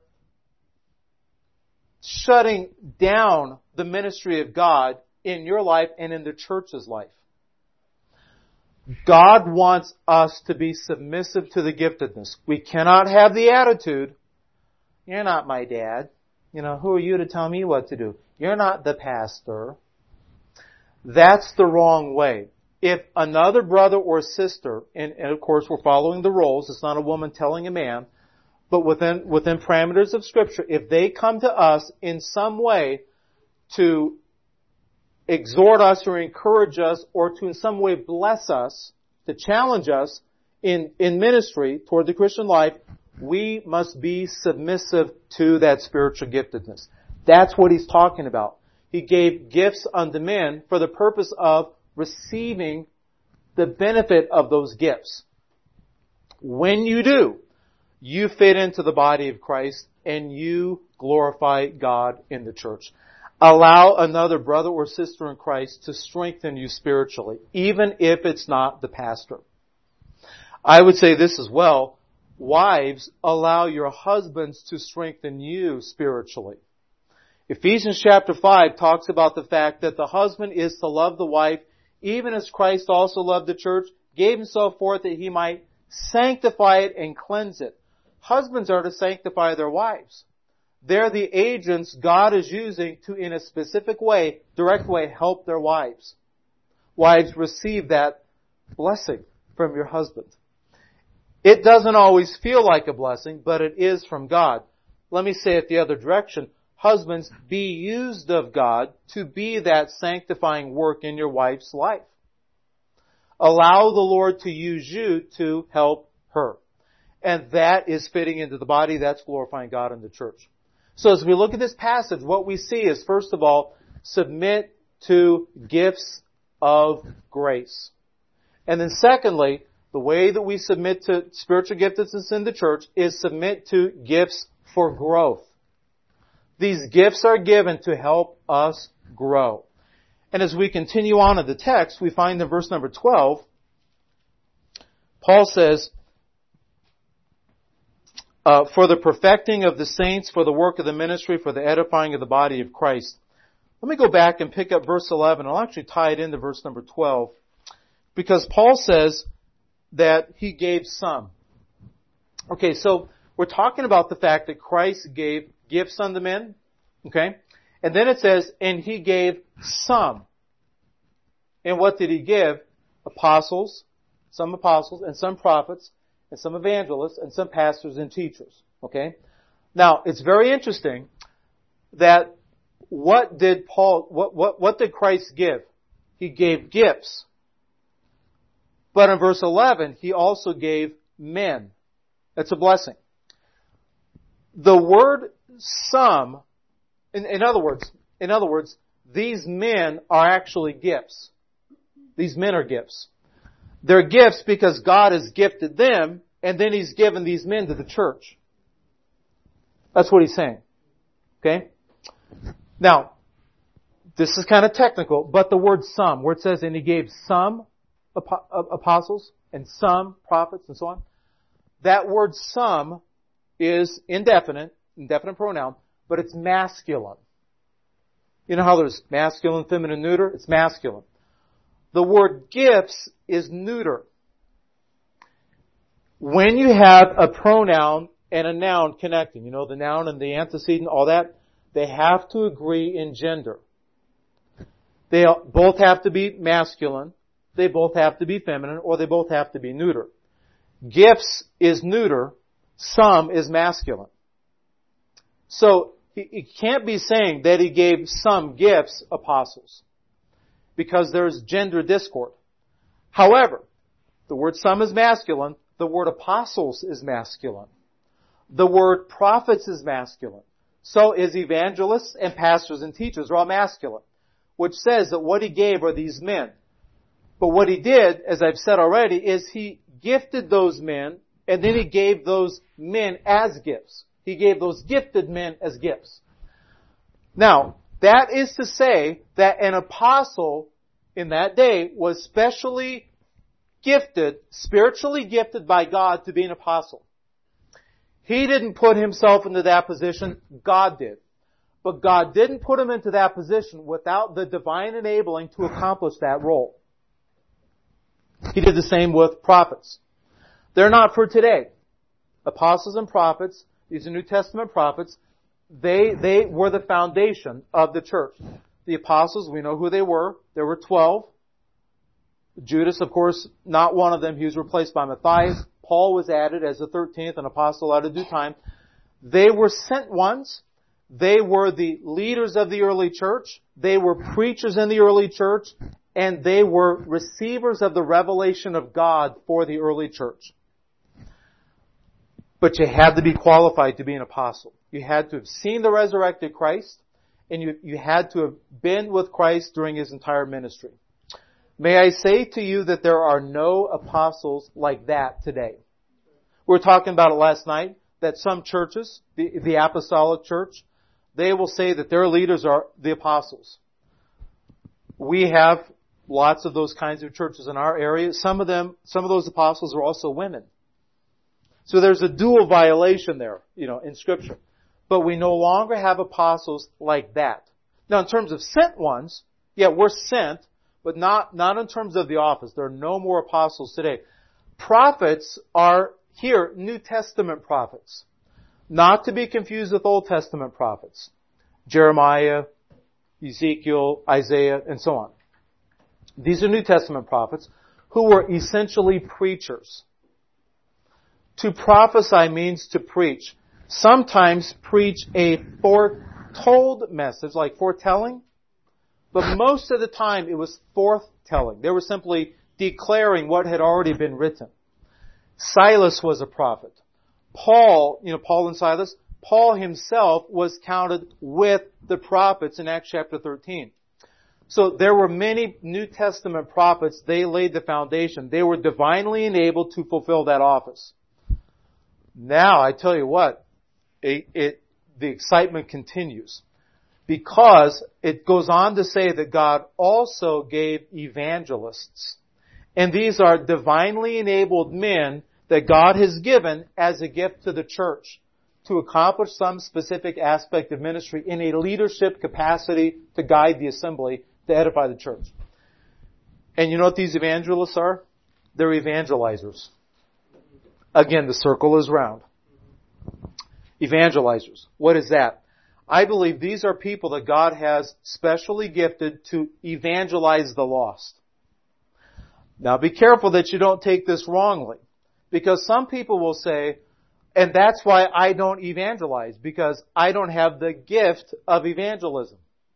shutting down the ministry of God in your life and in the church's life. God wants us to be submissive to the giftedness. We cannot have the attitude, you're not my dad. You know, who are you to tell me what to do? You're not the pastor. That's the wrong way. If another brother or sister, and, and of course we're following the roles, it's not a woman telling a man, but within, within parameters of Scripture, if they come to us in some way to exhort us or encourage us or to in some way bless us, to challenge us in, in ministry toward the Christian life, we must be submissive to that spiritual giftedness. That's what he's talking about. He gave gifts unto men for the purpose of receiving the benefit of those gifts. When you do, you fit into the body of Christ and you glorify God in the church. Allow another brother or sister in Christ to strengthen you spiritually, even if it's not the pastor. I would say this as well. Wives, allow your husbands to strengthen you spiritually. Ephesians chapter five talks about the fact that the husband is to love the wife, even as Christ also loved the church, gave himself forth that he might sanctify it and cleanse it. Husbands are to sanctify their wives. They're the agents God is using to, in a specific way, direct way, help their wives. Wives, receive that blessing from your husband. It doesn't always feel like a blessing, but it is from God. Let me say it the other direction. Husbands, be used of God to be that sanctifying work in your wife's life. Allow the Lord to use you to help her. And that is fitting into the body. That's glorifying God in the church. So as we look at this passage, what we see is, first of all, submit to gifts of grace. And then secondly, the way that we submit to spiritual giftedness in the church is submit to gifts for growth. These gifts are given to help us grow. And as we continue on in the text, we find in verse number twelve, Paul says, uh, for the perfecting of the saints, for the work of the ministry, for the edifying of the body of Christ. Let me go back and pick up verse eleven. I'll actually tie it into verse number twelve. Because Paul says that he gave some. Okay, so we're talking about the fact that Christ gave gifts unto men. Okay? And then it says, and he gave some. And what did he give? Apostles, some apostles, and some prophets, and some evangelists, and some pastors and teachers. Okay? Now, it's very interesting that what did Paul, what, what, what did Christ give? He gave gifts. But in verse eleven, He also gave men. That's a blessing. The word some, in, in other words, in other words, these men are actually gifts. These men are gifts. They're gifts because God has gifted them, and then He's given these men to the church. That's what He's saying. Okay? Now, this is kind of technical, but the word some, where it says, and He gave some apostles, and some prophets, and so on. That word some is indefinite, indefinite pronoun, but it's masculine. You know how there's masculine, feminine, neuter? It's masculine. The word gifts is neuter. When you have a pronoun and a noun connecting, you know, the noun and the antecedent, all that, they have to agree in gender. They both have to be masculine, they both have to be feminine, or they both have to be neuter. Gifts is neuter, some is masculine. So, he can't be saying that He gave some gifts apostles, because there's gender discord. However, the word some is masculine, the word apostles is masculine. The word prophets is masculine. So is evangelists and pastors and teachers are all masculine, which says that what He gave are these men. But what He did, as I've said already, is He gifted those men, and then He gave those men as gifts. He gave those gifted men as gifts. Now, that is to say that an apostle in that day was specially gifted, spiritually gifted by God to be an apostle. He didn't put himself into that position, God did. But God didn't put him into that position without the divine enabling to accomplish that role. He did the same with prophets. They're not for today. Apostles and prophets, these are New Testament prophets, they, they were the foundation of the church. The apostles, we know who they were. There were twelve. Judas, of course, not one of them. He was replaced by Matthias. Paul was added as the thirteenth, an apostle out of due time. They were sent ones. They were the leaders of the early church. They were preachers in the early church. And they were receivers of the revelation of God for the early church. But you had to be qualified to be an apostle. You had to have seen the resurrected Christ, and you, you had to have been with Christ during His entire ministry. May I say to you that there are no apostles like that today. We were talking about it last night, that some churches, the, the apostolic church, they will say that their leaders are the apostles. We have lots of those kinds of churches in our area. Some of them, some of those apostles are also women. So there's a dual violation there, you know, in Scripture. But we no longer have apostles like that. Now, in terms of sent ones, yeah, we're sent, but not, not in terms of the office. There are no more apostles today. Prophets are here New Testament prophets. Not to be confused with Old Testament prophets. Jeremiah, Ezekiel, Isaiah, and so on. These are New Testament prophets who were essentially preachers. To prophesy means to preach. Sometimes preach a foretold message, like foretelling. But most of the time it was forthtelling. They were simply declaring what had already been written. Silas was a prophet. Paul, you know, Paul and Silas, Paul himself was counted with the prophets in Acts chapter thirteen. So there were many New Testament prophets. They laid the foundation. They were divinely enabled to fulfill that office. Now, I tell you what, it, it, the excitement continues. Because it goes on to say that God also gave evangelists. And these are divinely enabled men that God has given as a gift to the church to accomplish some specific aspect of ministry in a leadership capacity to guide the assembly, to edify the church. And you know what these evangelists are? They're evangelizers. Again, the circle is round. Evangelizers. What is that? I believe these are people that God has specially gifted to evangelize the lost. Now be careful that you don't take this wrongly. Because some people will say, and that's why I don't evangelize, because I don't have the gift of evangelism.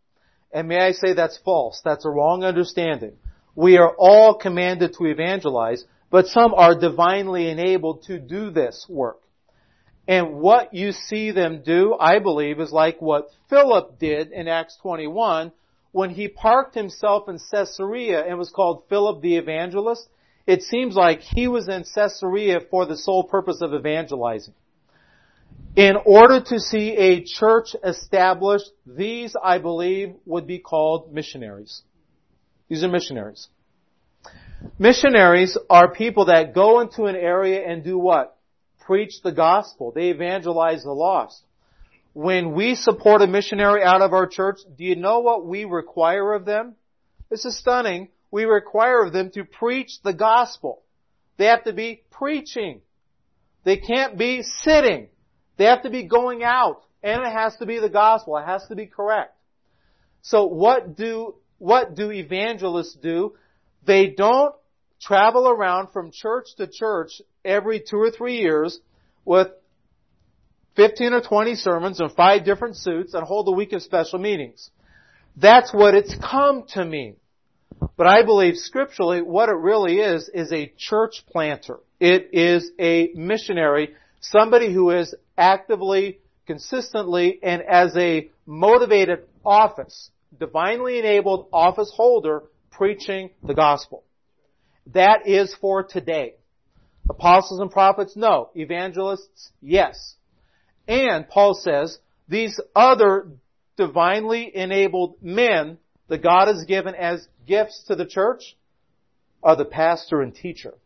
And may I say that's false. That's a wrong understanding. We are all commanded to evangelize, but some are divinely enabled to do this work. And what you see them do, I believe, is like what Philip did in Acts twenty-one when he parked himself in Caesarea and was called Philip the Evangelist. It seems like he was in Caesarea for the sole purpose of evangelizing. In order to see a church established, these, I believe, would be called missionaries. These are missionaries. Missionaries are people that go into an area and do what? Preach the gospel. They evangelize the lost. When we support a missionary out of our church, do you know what we require of them? This is stunning. We require of them to preach the gospel. They have to be preaching. They can't be sitting. They have to be going out. And it has to be the gospel. It has to be correct. So what do, what do evangelists do? They don't travel around from church to church every two or three years with fifteen or twenty sermons in five different suits and hold a week of special meetings. That's what it's come to mean. But I believe scripturally what it really is is a church planter. It is a missionary, somebody who is actively, consistently, and as a motivated office, divinely enabled office holder, preaching the gospel. That is for today. Apostles and prophets, no. Evangelists, yes. And Paul says, these other divinely enabled men that God has given as gifts to the church are the pastor and teacher.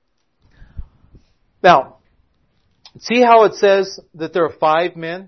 Now, see how it says that there are five men?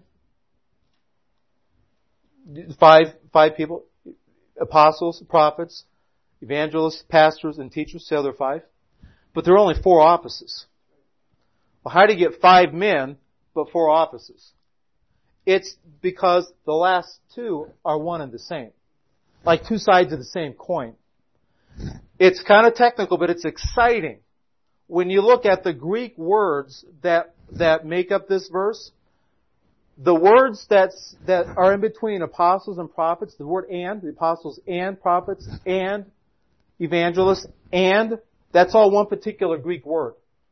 Five, five people? Apostles, prophets, evangelists, pastors, and teachers. See how there are five? But there are only four offices. Well, how do you get five men but four offices? It's because the last two are one and the same. Like two sides of the same coin. It's kind of technical, but it's exciting. When you look at the Greek words that, that make up this verse, the words that's, that are in between apostles and prophets, the word and, the apostles and prophets and evangelists and, that's all one particular Greek word.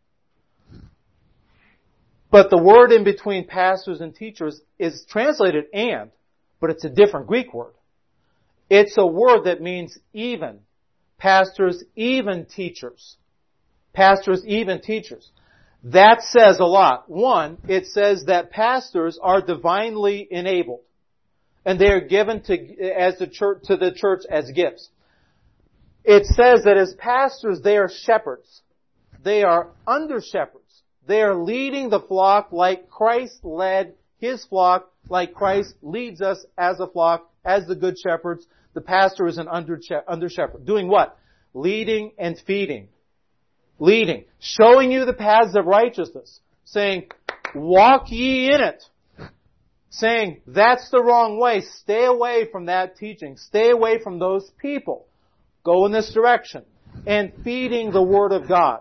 But the word in between pastors and teachers is translated and, but it's a different Greek word. It's a word that means even. Pastors, even teachers. Pastors, even teachers. That says a lot. One, it says that pastors are divinely enabled. And they are given to, as the church, to the church as gifts. It says that as pastors, they are shepherds. They are under shepherds. They are leading the flock like Christ led His flock, like Christ leads us as a flock, as the good shepherds. The pastor is an under, under shepherd. Doing what? Leading and feeding. Leading. Showing you the paths of righteousness. Saying, walk ye in it. Saying, that's the wrong way. Stay away from that teaching. Stay away from those people. Go in this direction. And feeding the Word of God.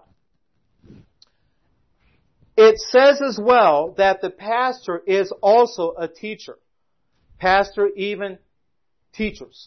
It says as well that the pastor is also a teacher. Pastor, even teachers.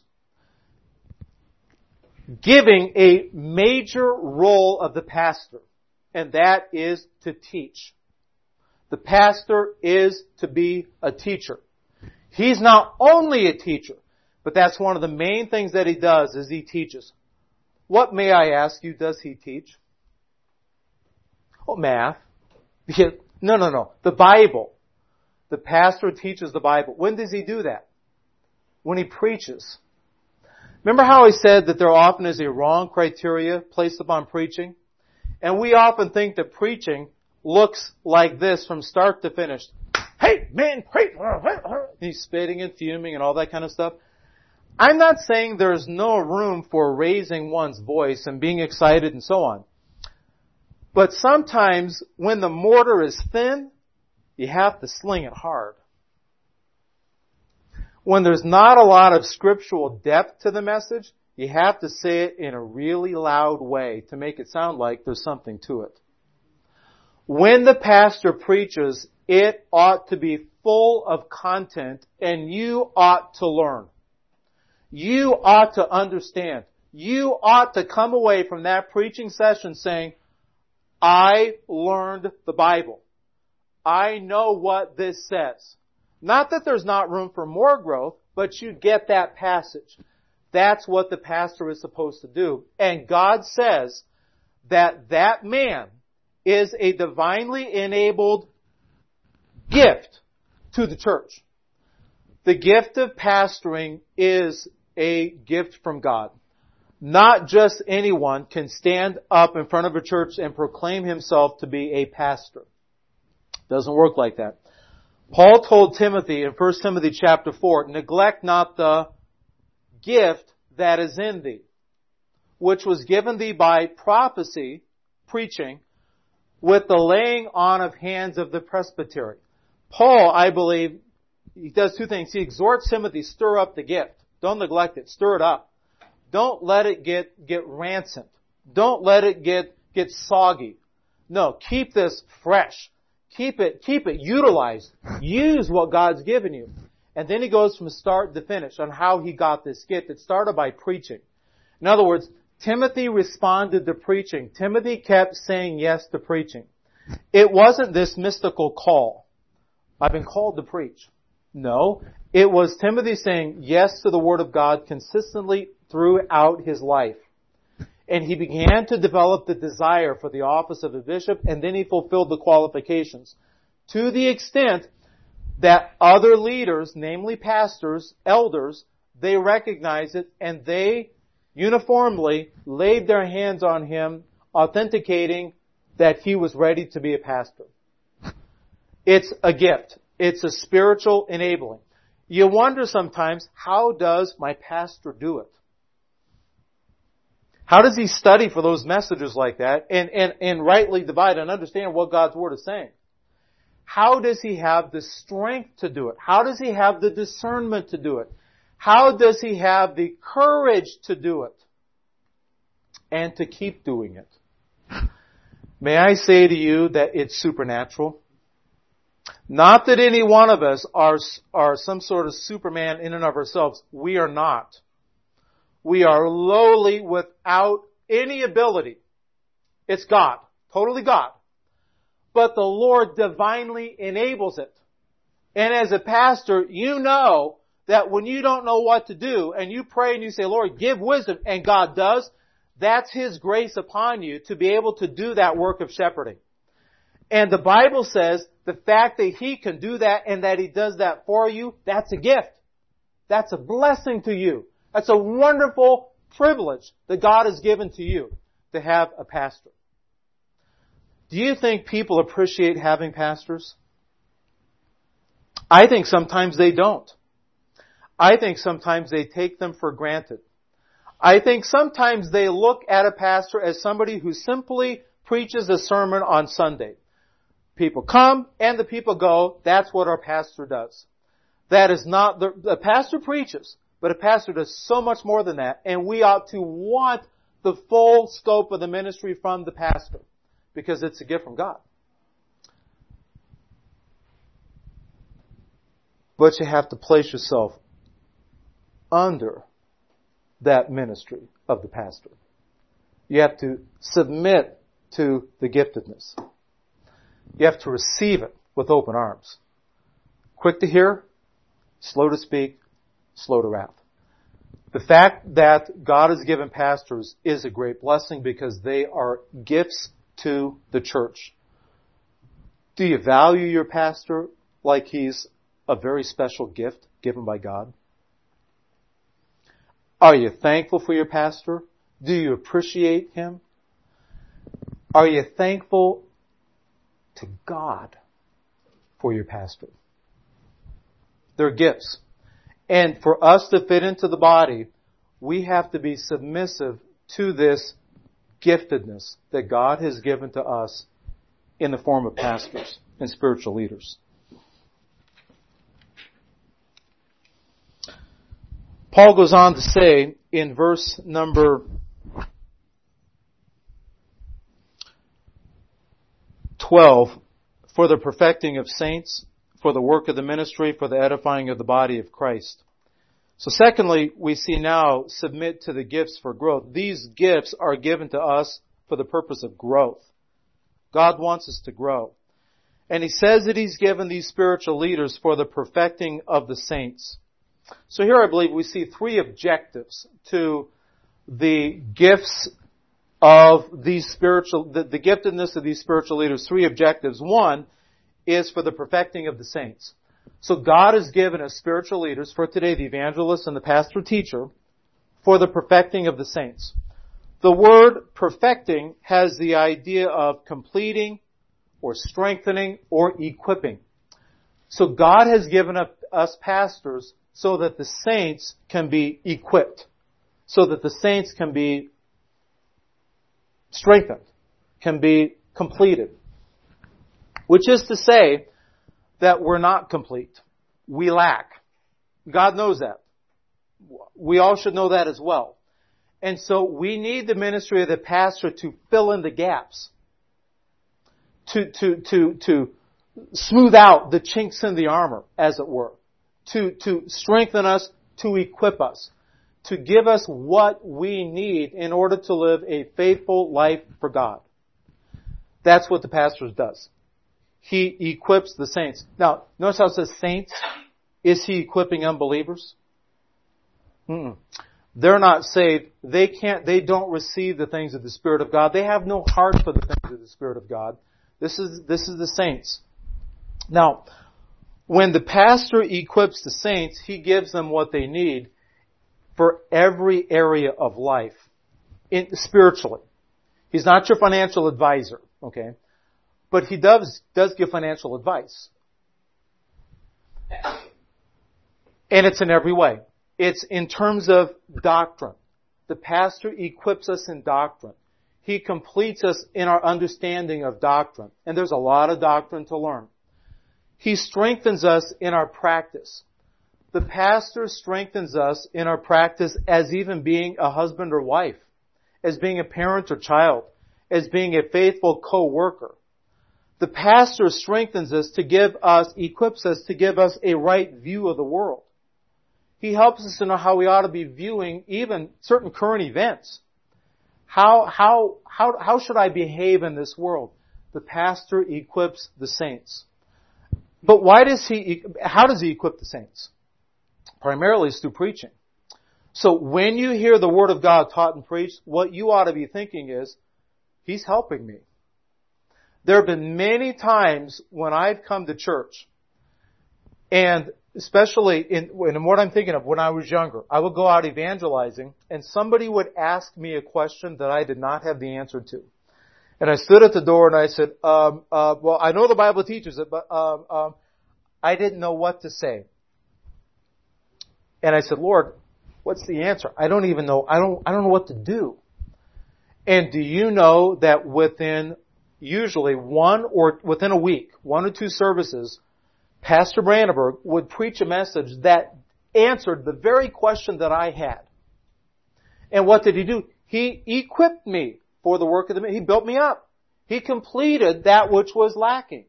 Giving a major role of the pastor, and that is to teach. The pastor is to be a teacher. He's not only a teacher, but that's one of the main things that he does is he teaches. What, may I ask you, does he teach? Oh, math. No, no, no. The Bible. The pastor teaches the Bible. When does he do that? When he preaches. Remember how I said that there often is a wrong criteria placed upon preaching? And we often think that preaching looks like this from start to finish. Hey, man, preach! He's spitting and fuming and all that kind of stuff. I'm not saying there's no room for raising one's voice and being excited and so on. But sometimes when the mortar is thin, you have to sling it hard. When there's not a lot of scriptural depth to the message, you have to say it in a really loud way to make it sound like there's something to it. When the pastor preaches, it ought to be full of content and you ought to learn. you ought to understand. You ought to come away from that preaching session saying, I learned the Bible. I know what this says. Not that there's not room for more growth, but you get that passage. That's what the pastor is supposed to do. And God says that that man is a divinely enabled gift to the church. The gift of pastoring is a gift from God. Not just anyone can stand up in front of a church and proclaim himself to be a pastor. Doesn't work like that. Paul told Timothy in First Timothy chapter four, neglect not the gift that is in thee, which was given thee by prophecy, preaching, with the laying on of hands of the presbytery. Paul, I believe, he does two things. He exhorts Timothy, stir up the gift. Don't neglect it. Stir it up. Don't let it get, get rancid. Don't let it get, get soggy. No, keep this fresh. Keep it, keep it utilized. Use what God's given you. And then he goes from start to finish on how he got this gift. It started by preaching. In other words, Timothy responded to preaching. Timothy kept saying yes to preaching. It wasn't this mystical call. I've been called to preach. No, it was Timothy saying yes to the Word of God consistently throughout his life. And he began to develop the desire for the office of a bishop, and then he fulfilled the qualifications. To the extent that other leaders, namely pastors, elders, they recognized it, and they uniformly laid their hands on him, authenticating that he was ready to be a pastor. It's a gift. It's a spiritual enabling. You wonder sometimes, how does my pastor do it? How does he study for those messages like that and, and, and rightly divide and understand what God's Word is saying? How does he have the strength to do it? How does he have the discernment to do it? How does he have the courage to do it? And to keep doing it? May I say to you that it's supernatural? Not that any one of us are, are some sort of Superman in and of ourselves. We are not. We are lowly without any ability. It's God. Totally God. But the Lord divinely enables it. And as a pastor, you know that when you don't know what to do and you pray and you say, Lord, give wisdom, and God does, that's His grace upon you to be able to do that work of shepherding. And the Bible says the fact that He can do that and that He does that for you, that's a gift. That's a blessing to you. That's a wonderful privilege that God has given to you to have a pastor. Do you think people appreciate having pastors? I think sometimes they don't. I think sometimes they take them for granted. I think sometimes they look at a pastor as somebody who simply preaches a sermon on Sunday. People come and the people go. That's what our pastor does. That is not, the, the pastor preaches, but a pastor does so much more than that. And we ought to want the full scope of the ministry from the pastor because it's a gift from God. But you have to place yourself under that ministry of the pastor. You have to submit to the giftedness. You have to receive it with open arms. Quick to hear, slow to speak, slow to wrath. The fact that God has given pastors is a great blessing because they are gifts to the church. Do you value your pastor like he's a very special gift given by God? Are you thankful for your pastor? Do you appreciate him? Are you thankful to God for your pastor? They're gifts. And for us to fit into the body, we have to be submissive to this giftedness that God has given to us in the form of pastors and spiritual leaders. Paul goes on to say in verse number twelve, for the perfecting of saints, for the work of the ministry, for the edifying of the body of Christ, So secondly, we see now submit to the gifts for growth. These gifts are given to us for the purpose of growth. God wants us to grow. And He says that He's given these spiritual leaders for the perfecting of the saints. So here I believe we see three objectives to the gifts of these spiritual, the, the giftedness of these spiritual leaders. Three objectives. One is for the perfecting of the saints. So God has given us spiritual leaders, for today the evangelist and the pastor teacher, for the perfecting of the saints. The word perfecting has the idea of completing or strengthening or equipping. So God has given us pastors so that the saints can be equipped, so that the saints can be strengthened, can be completed. Which is to say that we're not complete. We lack. God knows that. We all should know that as well. And so we need the ministry of the pastor to fill in the gaps, to, to, to, to smooth out the chinks in the armor, as it were, to, to strengthen us, to equip us, to give us what we need in order to live a faithful life for God. That's what the pastor does. He equips the saints. Now, notice how it says saints. Is He equipping unbelievers? Mm-mm. They're not saved. They can't, they don't receive the things of the Spirit of God. They have no heart for the things of the Spirit of God. This is, this is the saints. Now, when the pastor equips the saints, he gives them what they need for every area of life, in, spiritually. He's not your financial advisor, okay? But he does, does give financial advice. And it's in every way. It's in terms of doctrine. The pastor equips us in doctrine. He completes us in our understanding of doctrine. And there's a lot of doctrine to learn. He strengthens us in our practice. The pastor strengthens us in our practice as even being a husband or wife, as being a parent or child, as being a faithful co-worker. The pastor strengthens us to give us, equips us to give us a right view of the world. He helps us to know how we ought to be viewing even certain current events. How, how, how, how should I behave in this world? The pastor equips the saints. But why does he, how does he equip the saints? Primarily it's through preaching. So when you hear the Word of God taught and preached, what you ought to be thinking is, He's helping me. There have been many times when I've come to church, and especially in, in what I'm thinking of when I was younger, I would go out evangelizing, and somebody would ask me a question that I did not have the answer to. And I stood at the door and I said, um, uh, well, I know the Bible teaches it, but um, um, I didn't know what to say. And I said, Lord, what's the answer? I don't even know. I don't, I don't know what to do. And do you know that within usually one or within a week, one or two services, Pastor Brandenburg would preach a message that answered the very question that I had. And what did he do? He equipped me for the work of the ministry. He built me up. He completed that which was lacking.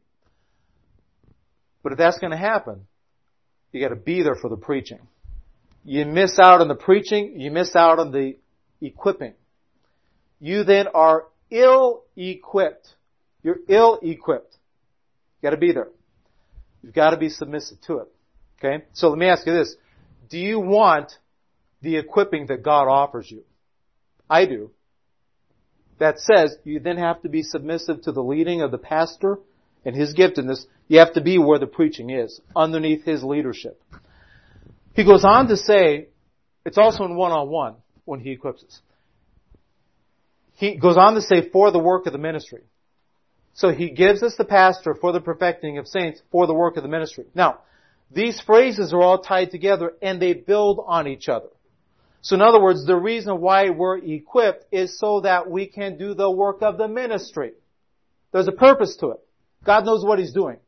But if that's going to happen, you got to be there for the preaching. You miss out on the preaching, you miss out on the equipping. You then are ill-equipped. You're ill-equipped. You got to be there. You've got to be submissive to it. Okay? So let me ask you this. Do you want the equipping that God offers you? I do. That says you then have to be submissive to the leading of the pastor and his giftedness. You have to be where the preaching is, underneath his leadership. He goes on to say, it's also in one-on-one when he equips us. He goes on to say, for the work of the ministry. So he gives us the pastor for the perfecting of saints, for the work of the ministry. Now, these phrases are all tied together and they build on each other. So in other words, the reason why we're equipped is so that we can do the work of the ministry. There's a purpose to it. God knows what He's doing.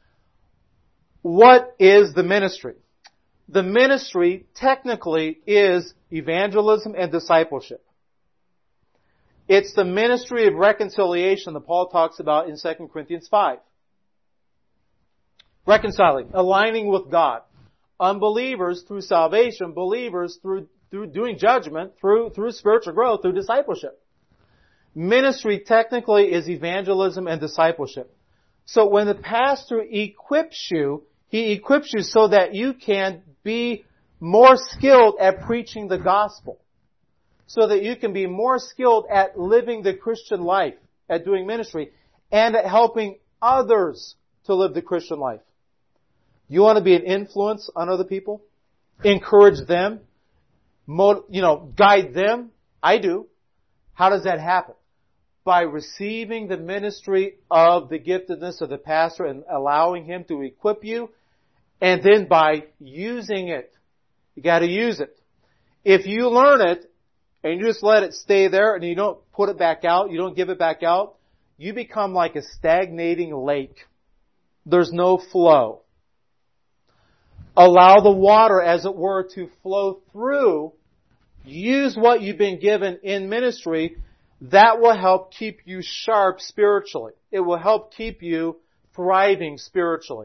What is the ministry? The ministry technically is evangelism and discipleship. It's the ministry of reconciliation that Paul talks about in Second Corinthians five. Reconciling, aligning with God, unbelievers through salvation, believers through, through doing judgment, through, through spiritual growth, through discipleship. Ministry technically is evangelism and discipleship. So when the pastor equips you, he equips you so that you can be more skilled at preaching the gospel. So that you can be more skilled at living the Christian life, at doing ministry, and at helping others to live the Christian life. You want to be an influence on other people? Encourage them? You know, guide them? I do. How does that happen? By receiving the ministry of the giftedness of the pastor and allowing him to equip you, and then by using it. You got to use it. If you learn it and you just let it stay there and you don't put it back out, you don't give it back out, you become like a stagnating lake. There's no flow. Allow the water, as it were, to flow through. Use what you've been given in ministry. That will help keep you sharp spiritually. It will help keep you thriving spiritually.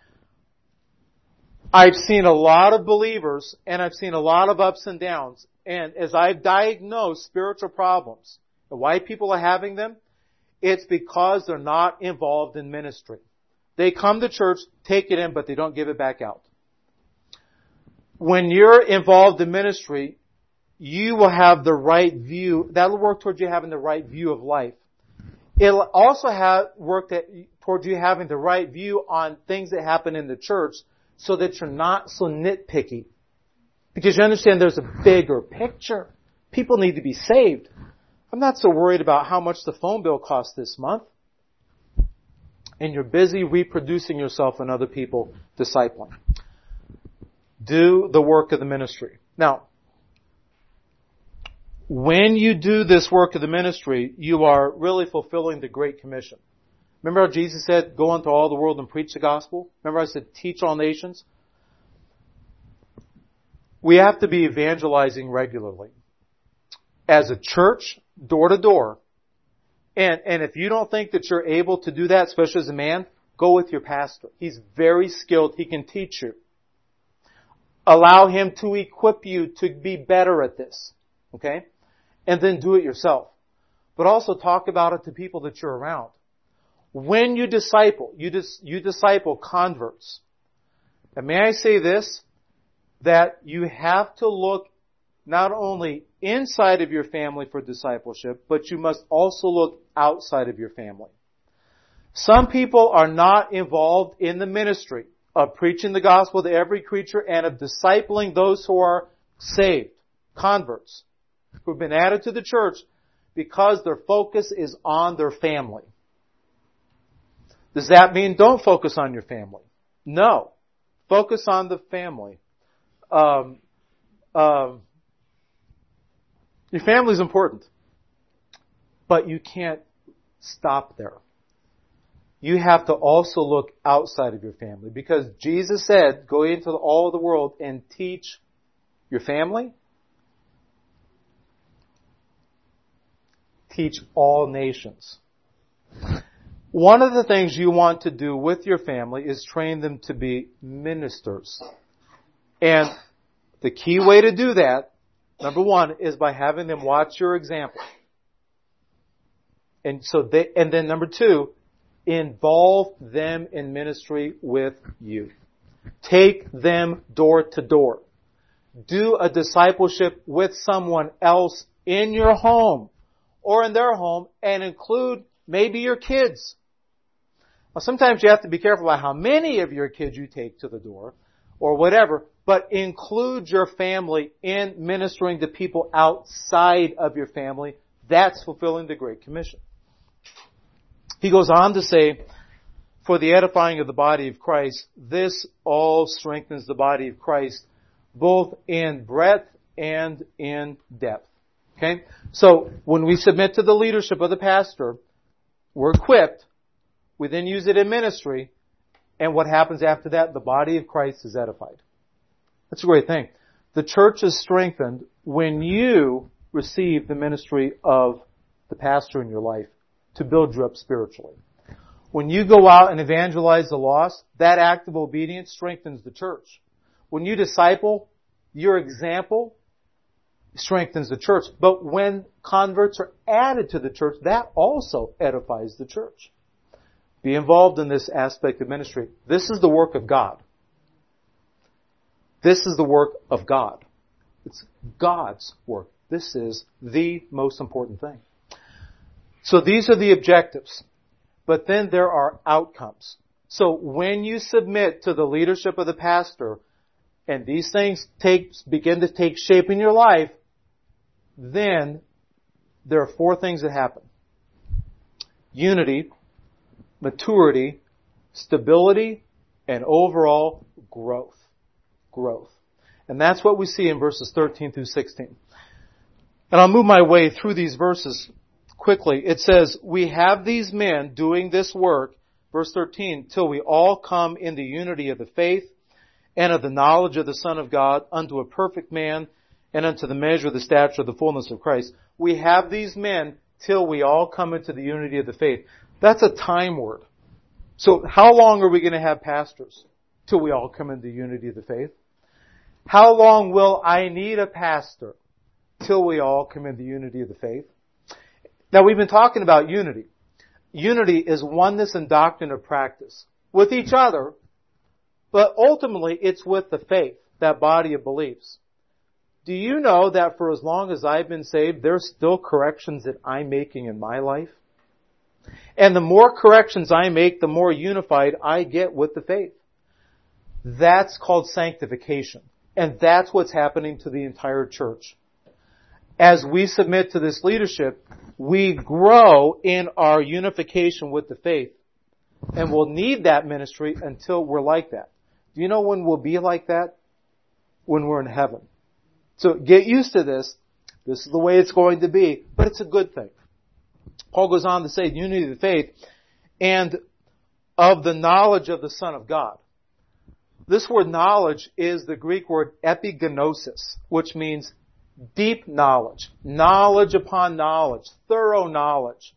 I've seen a lot of believers, and I've seen a lot of ups and downs. And as I've diagnosed spiritual problems, and why people are having them, it's because they're not involved in ministry. They come to church, take it in, but they don't give it back out. When you're involved in ministry, you will have the right view. That'll work towards you having the right view of life. It'll also have work that, towards you having the right view on things that happen in the church so that you're not so nitpicky. Because you understand there's a bigger picture. People need to be saved. I'm not so worried about how much the phone bill costs this month. And you're busy reproducing yourself and other people discipling. Do the work of the ministry. Now, when you do this work of the ministry, you are really fulfilling the Great Commission. Remember how Jesus said, go into all the world and preach the gospel? Remember I said, teach all nations? We have to be evangelizing regularly. As a church, door to door. And, and if you don't think that you're able to do that, especially as a man, go with your pastor. He's very skilled. He can teach you. Allow him to equip you to be better at this. Okay? And then do it yourself. But also talk about it to people that you're around. When you disciple, you, dis, you disciple converts. And may I say this, that you have to look not only inside of your family for discipleship, but you must also look outside of your family. Some people are not involved in the ministry of preaching the gospel to every creature and of discipling those who are saved, converts, who've been added to the church because their focus is on their family. Does that mean don't focus on your family? No. Focus on the family. Um, um, your family is important, but you can't stop there. You have to also look outside of your family because Jesus said, go into all the world and teach your family. Teach all nations. One of the things you want to do with your family is train them to be ministers. And the key way to do that, number one, is by having them watch your example. And so they, and then number two, involve them in ministry with you. Take them door to door. Do a discipleship with someone else in your home or in their home and include maybe your kids. Now, sometimes you have to be careful about how many of your kids you take to the door or whatever, but include your family in ministering to people outside of your family. That's fulfilling the Great Commission. He goes on to say, for the edifying of the body of Christ, this all strengthens the body of Christ, both in breadth and in depth. Okay? So, when we submit to the leadership of the pastor, we're equipped, we then use it in ministry, and what happens after that? The body of Christ is edified. That's a great thing. The church is strengthened when you receive the ministry of the pastor in your life to build you up spiritually. When you go out and evangelize the lost, that act of obedience strengthens the church. When you disciple, your example strengthens the church. But when converts are added to the church, that also edifies the church. Be involved in this aspect of ministry. This is the work of God. This is the work of God. It's God's work. This is the most important thing. So these are the objectives. But then there are outcomes. So when you submit to the leadership of the pastor, and these things take, begin to take shape in your life, then there are four things that happen. Unity, maturity, stability, and overall growth. Growth. And that's what we see in verses thirteen through sixteen. And I'll move my way through these verses quickly. It says, we have these men doing this work, verse thirteen, till we all come in the unity of the faith and of the knowledge of the Son of God unto a perfect man and unto the measure of the stature of the fullness of Christ. We have these men till we all come into the unity of the faith. That's a time word. So how long are we going to have pastors? Till we all come into the unity of the faith. How long will I need a pastor? Till we all come into the unity of the faith. Now we've been talking about unity. Unity is oneness in doctrine or practice with each other, but ultimately it's with the faith, that body of beliefs. Do you know that for as long as I've been saved, there's still corrections that I'm making in my life? And the more corrections I make, the more unified I get with the faith. That's called sanctification. And that's what's happening to the entire church. As we submit to this leadership, we grow in our unification with the faith. And we'll need that ministry until we're like that. Do you know when we'll be like that? When we're in heaven. So get used to this. This is the way it's going to be. But it's a good thing. Paul goes on to say, unity of the faith and of the knowledge of the Son of God. This word knowledge is the Greek word epigenosis, which means deep knowledge, knowledge upon knowledge, thorough knowledge.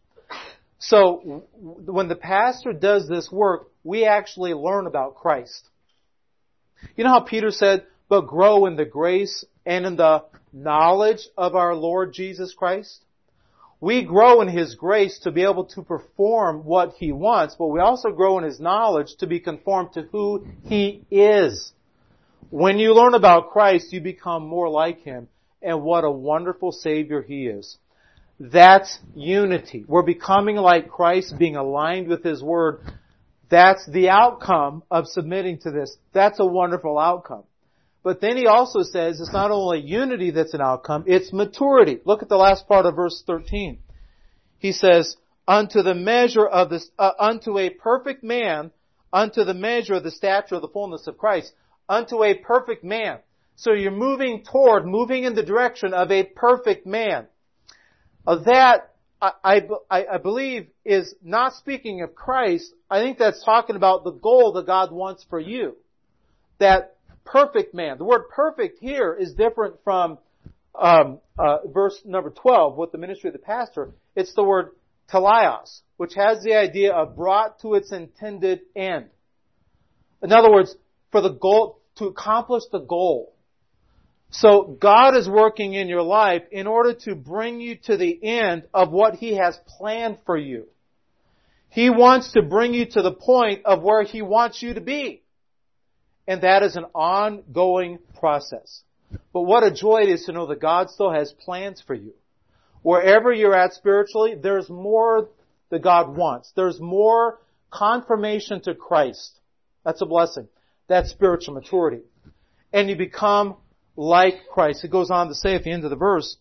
So when the pastor does this work, we actually learn about Christ. You know how Peter said, but grow in the grace and in the knowledge of our Lord Jesus Christ? We grow in His grace to be able to perform what He wants, but we also grow in His knowledge to be conformed to who He is. When you learn about Christ, you become more like Him, and what a wonderful Savior He is. That's unity. We're becoming like Christ, being aligned with His Word. That's the outcome of submitting to this. That's a wonderful outcome. But then he also says it's not only unity that's an outcome, it's maturity. Look at the last part of verse thirteen. He says, unto the measure of this, uh, unto a perfect man, unto the measure of the stature of the fullness of Christ, unto a perfect man. So you're moving toward, moving in the direction of a perfect man. Uh, that, I, I, I believe, is not speaking of Christ. I think that's talking about the goal that God wants for you. That perfect man. The word perfect here is different from um, uh, verse number twelve, with the ministry of the pastor. It's the word teleios, which has the idea of brought to its intended end. In other words, for the goal, to accomplish the goal. So God is working in your life in order to bring you to the end of what He has planned for you. He wants to bring you to the point of where He wants you to be. And that is an ongoing process. But what a joy it is to know that God still has plans for you. Wherever you're at spiritually, there's more that God wants. There's more confirmation to Christ. That's a blessing. That's spiritual maturity. And you become like Christ. It goes on to say at the end of the verse,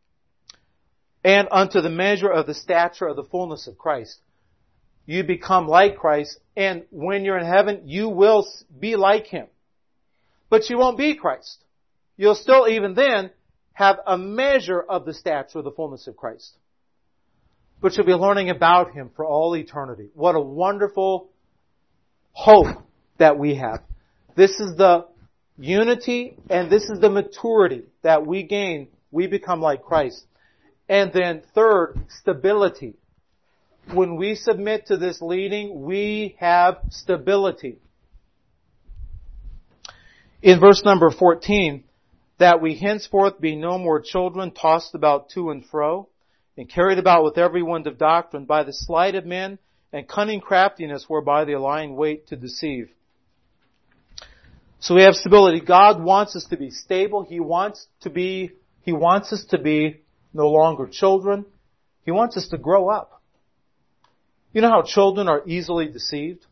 and unto the measure of the stature of the fullness of Christ. You become like Christ, and when you're in heaven, you will be like Him. But you won't be Christ. You'll still, even then, have a measure of the stature of the fullness of Christ. But you'll be learning about Him for all eternity. What a wonderful hope that we have. This is the unity and this is the maturity that we gain. We become like Christ. And then third, stability. When we submit to this leading, we have stability. In verse number fourteen, that we henceforth be no more children tossed about to and fro, and carried about with every wind of doctrine by the sleight of men and cunning craftiness whereby they lie in wait to deceive. So we have stability. God wants us to be stable. He wants to be, He wants us to be no longer children. He wants us to grow up. You know how children are easily deceived?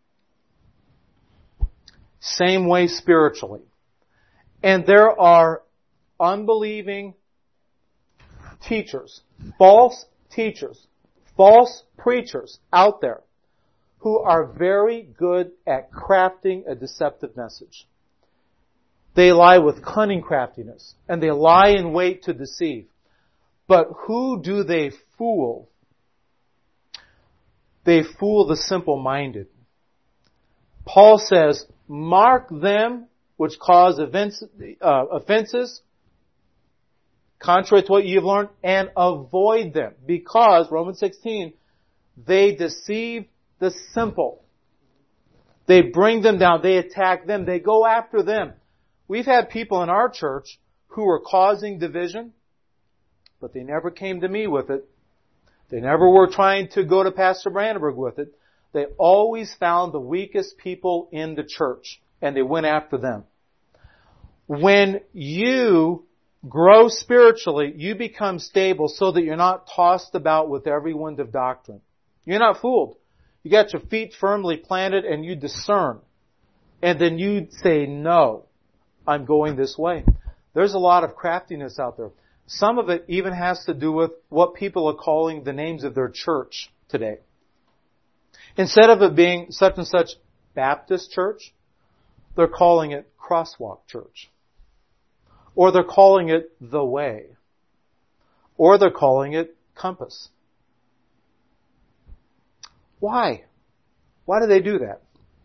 Same way spiritually. And there are unbelieving teachers, false teachers, false preachers out there who are very good at crafting a deceptive message. They lie with cunning craftiness, and they lie in wait to deceive. But who do they fool? They fool the simple-minded. Paul says, mark them which cause offense, uh, offenses, contrary to what you've learned, and avoid them. Because, Romans sixteen, they deceive the simple. They bring them down. They attack them. They go after them. We've had people in our church who were causing division, but they never came to me with it. They never were trying to go to Pastor Brandenburg with it. They always found the weakest people in the church, and they went after them. When you grow spiritually, you become stable so that you're not tossed about with every wind of doctrine. You're not fooled. You got your feet firmly planted and you discern. And then you say, no, I'm going this way. There's a lot of craftiness out there. Some of it even has to do with what people are calling the names of their church today. Instead of it being such and such Baptist church, they're calling it Crosswalk Church. Or they're calling it The Way. Or they're calling it Compass. Why? Why do they do that?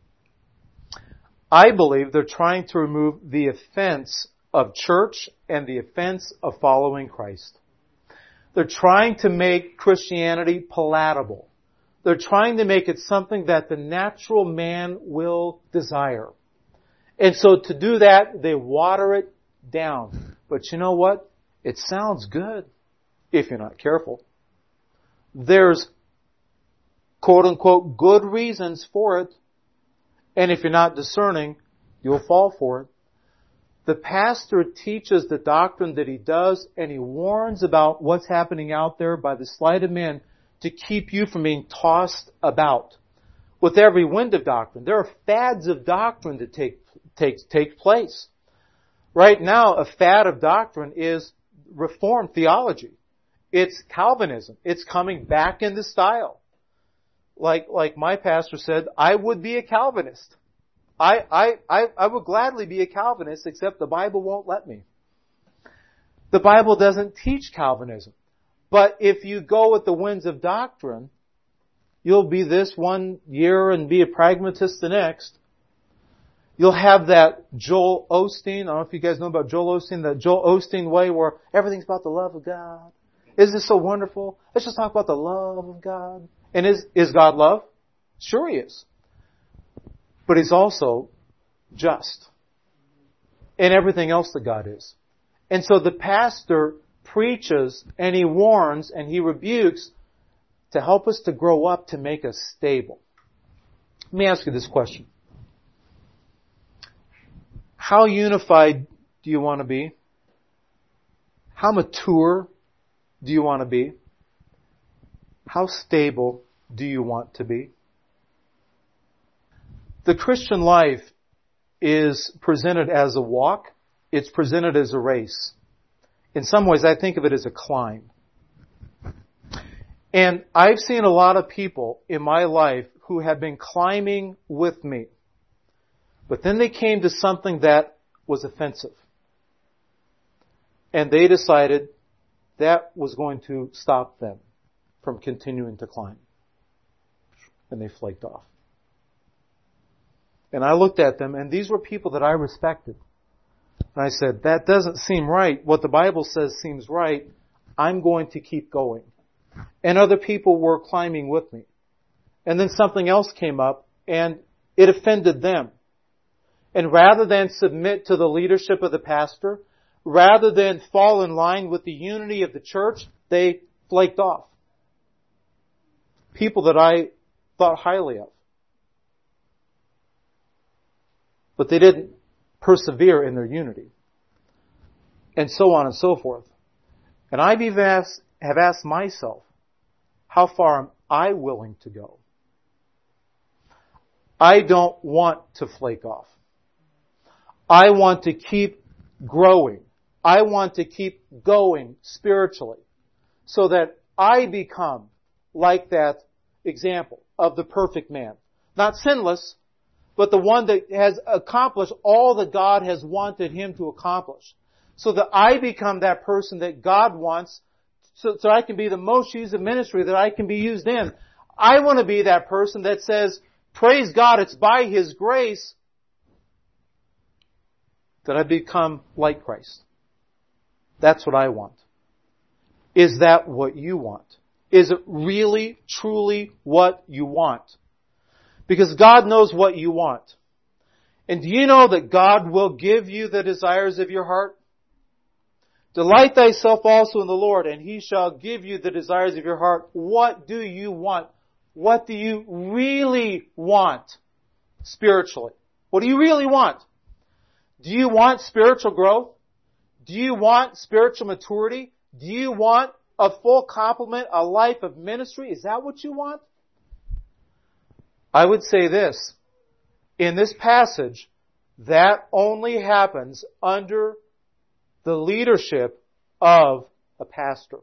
I believe they're trying to remove the offense of church and the offense of following Christ. They're trying to make Christianity palatable. They're trying to make it something that the natural man will desire. And so to do that, they water it down. But you know what? It sounds good if you're not careful. There's quote unquote good reasons for it. And if you're not discerning, you'll fall for it. The pastor teaches the doctrine that he does, and he warns about what's happening out there by the sleight of men to keep you from being tossed about with every wind of doctrine. There are fads of doctrine that take take take place. Right now, a fad of doctrine is Reformed theology. It's Calvinism. It's coming back into style. Like like my pastor said, I would be a Calvinist. I, I, I, I would gladly be a Calvinist, except the Bible won't let me. The Bible doesn't teach Calvinism. But if you go with the winds of doctrine, you'll be this one year and be a pragmatist the next. You'll have that Joel Osteen, I don't know if you guys know about Joel Osteen, that Joel Osteen way where everything's about the love of God. Isn't this so wonderful? Let's just talk about the love of God. And is, is God love? Sure He is. But He's also just. And everything else that God is. And so the pastor preaches and he warns and he rebukes to help us to grow up, to make us stable. Let me ask you this question. How unified do you want to be? How mature do you want to be? How stable do you want to be? The Christian life is presented as a walk. It's presented as a race. In some ways, I think of it as a climb. And I've seen a lot of people in my life who have been climbing with me. But then they came to something that was offensive. And they decided that was going to stop them from continuing to climb. And they flaked off. And I looked at them, and these were people that I respected. And I said, that doesn't seem right. What the Bible says seems right. I'm going to keep going. And other people were climbing with me. And then something else came up, and it offended them. And rather than submit to the leadership of the pastor, rather than fall in line with the unity of the church, they flaked off. People that I thought highly of. But they didn't persevere in their unity. And so on and so forth. And I've even asked, have asked myself, how far am I willing to go? I don't want to flake off. I want to keep growing. I want to keep going spiritually so that I become like that example of the perfect man. Not sinless, but the one that has accomplished all that God has wanted him to accomplish. So that I become that person that God wants, so, so I can be the most used in ministry that I can be used in. I want to be that person that says, praise God, it's by His grace that I become like Christ. That's what I want. Is that what you want? Is it really, truly what you want? Because God knows what you want. And do you know that God will give you the desires of your heart? Delight thyself also in the Lord, and He shall give you the desires of your heart. What do you want? What do you really want spiritually? What do you really want? Do you want spiritual growth? Do you want spiritual maturity? Do you want a full complement, a life of ministry? Is that what you want? I would say this. In this passage, that only happens under the leadership of a pastor.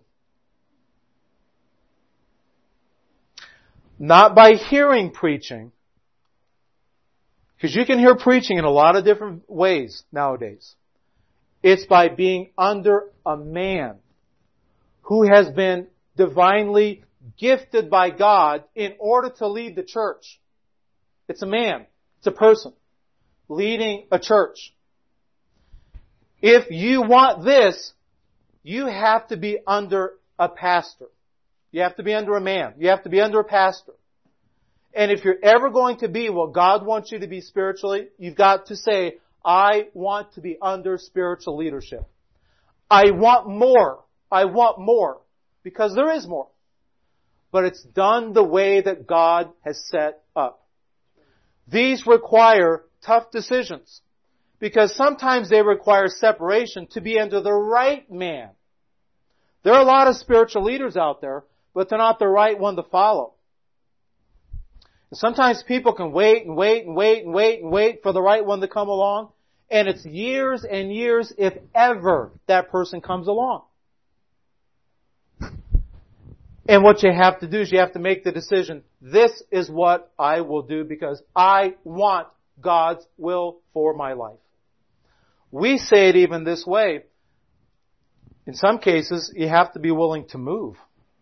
Not by hearing preaching, because you can hear preaching in a lot of different ways nowadays. It's by being under a man who has been divinely gifted by God in order to lead the church. It's a man. It's a person leading a church. If you want this, you have to be under a pastor. You have to be under a man. You have to be under a pastor. And if you're ever going to be what God wants you to be spiritually, you've got to say, I want to be under spiritual leadership. I want more. I want more. Because there is more. But it's done the way that God has set up. These require tough decisions. Because sometimes they require separation to be under the right man. There are a lot of spiritual leaders out there, but they're not the right one to follow. And sometimes people can wait and wait and wait and wait and wait for the right one to come along, and it's years and years, if ever, that person comes along. And what you have to do is you have to make the decision, this is what I will do because I want God's will for my life. We say it even this way. In some cases, you have to be willing to move.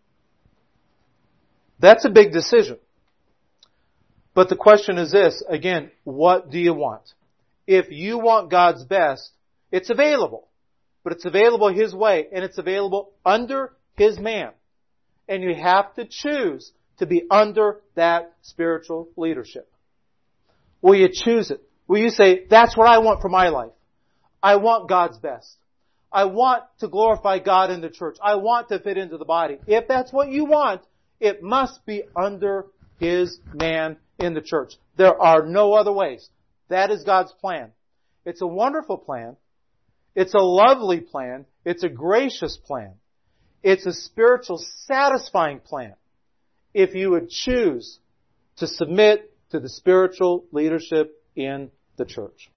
That's a big decision. But the question is this, again, what do you want? If you want God's best, it's available. But it's available His way, and it's available under His man. And you have to choose to be under that spiritual leadership. Will you choose it? Will you say, that's what I want for my life? I want God's best. I want to glorify God in the church. I want to fit into the body. If that's what you want, it must be under His man in the church. There are no other ways. That is God's plan. It's a wonderful plan. It's a lovely plan. It's a gracious plan. It's a spiritual satisfying plan. If you would choose to submit to the spiritual leadership in the church.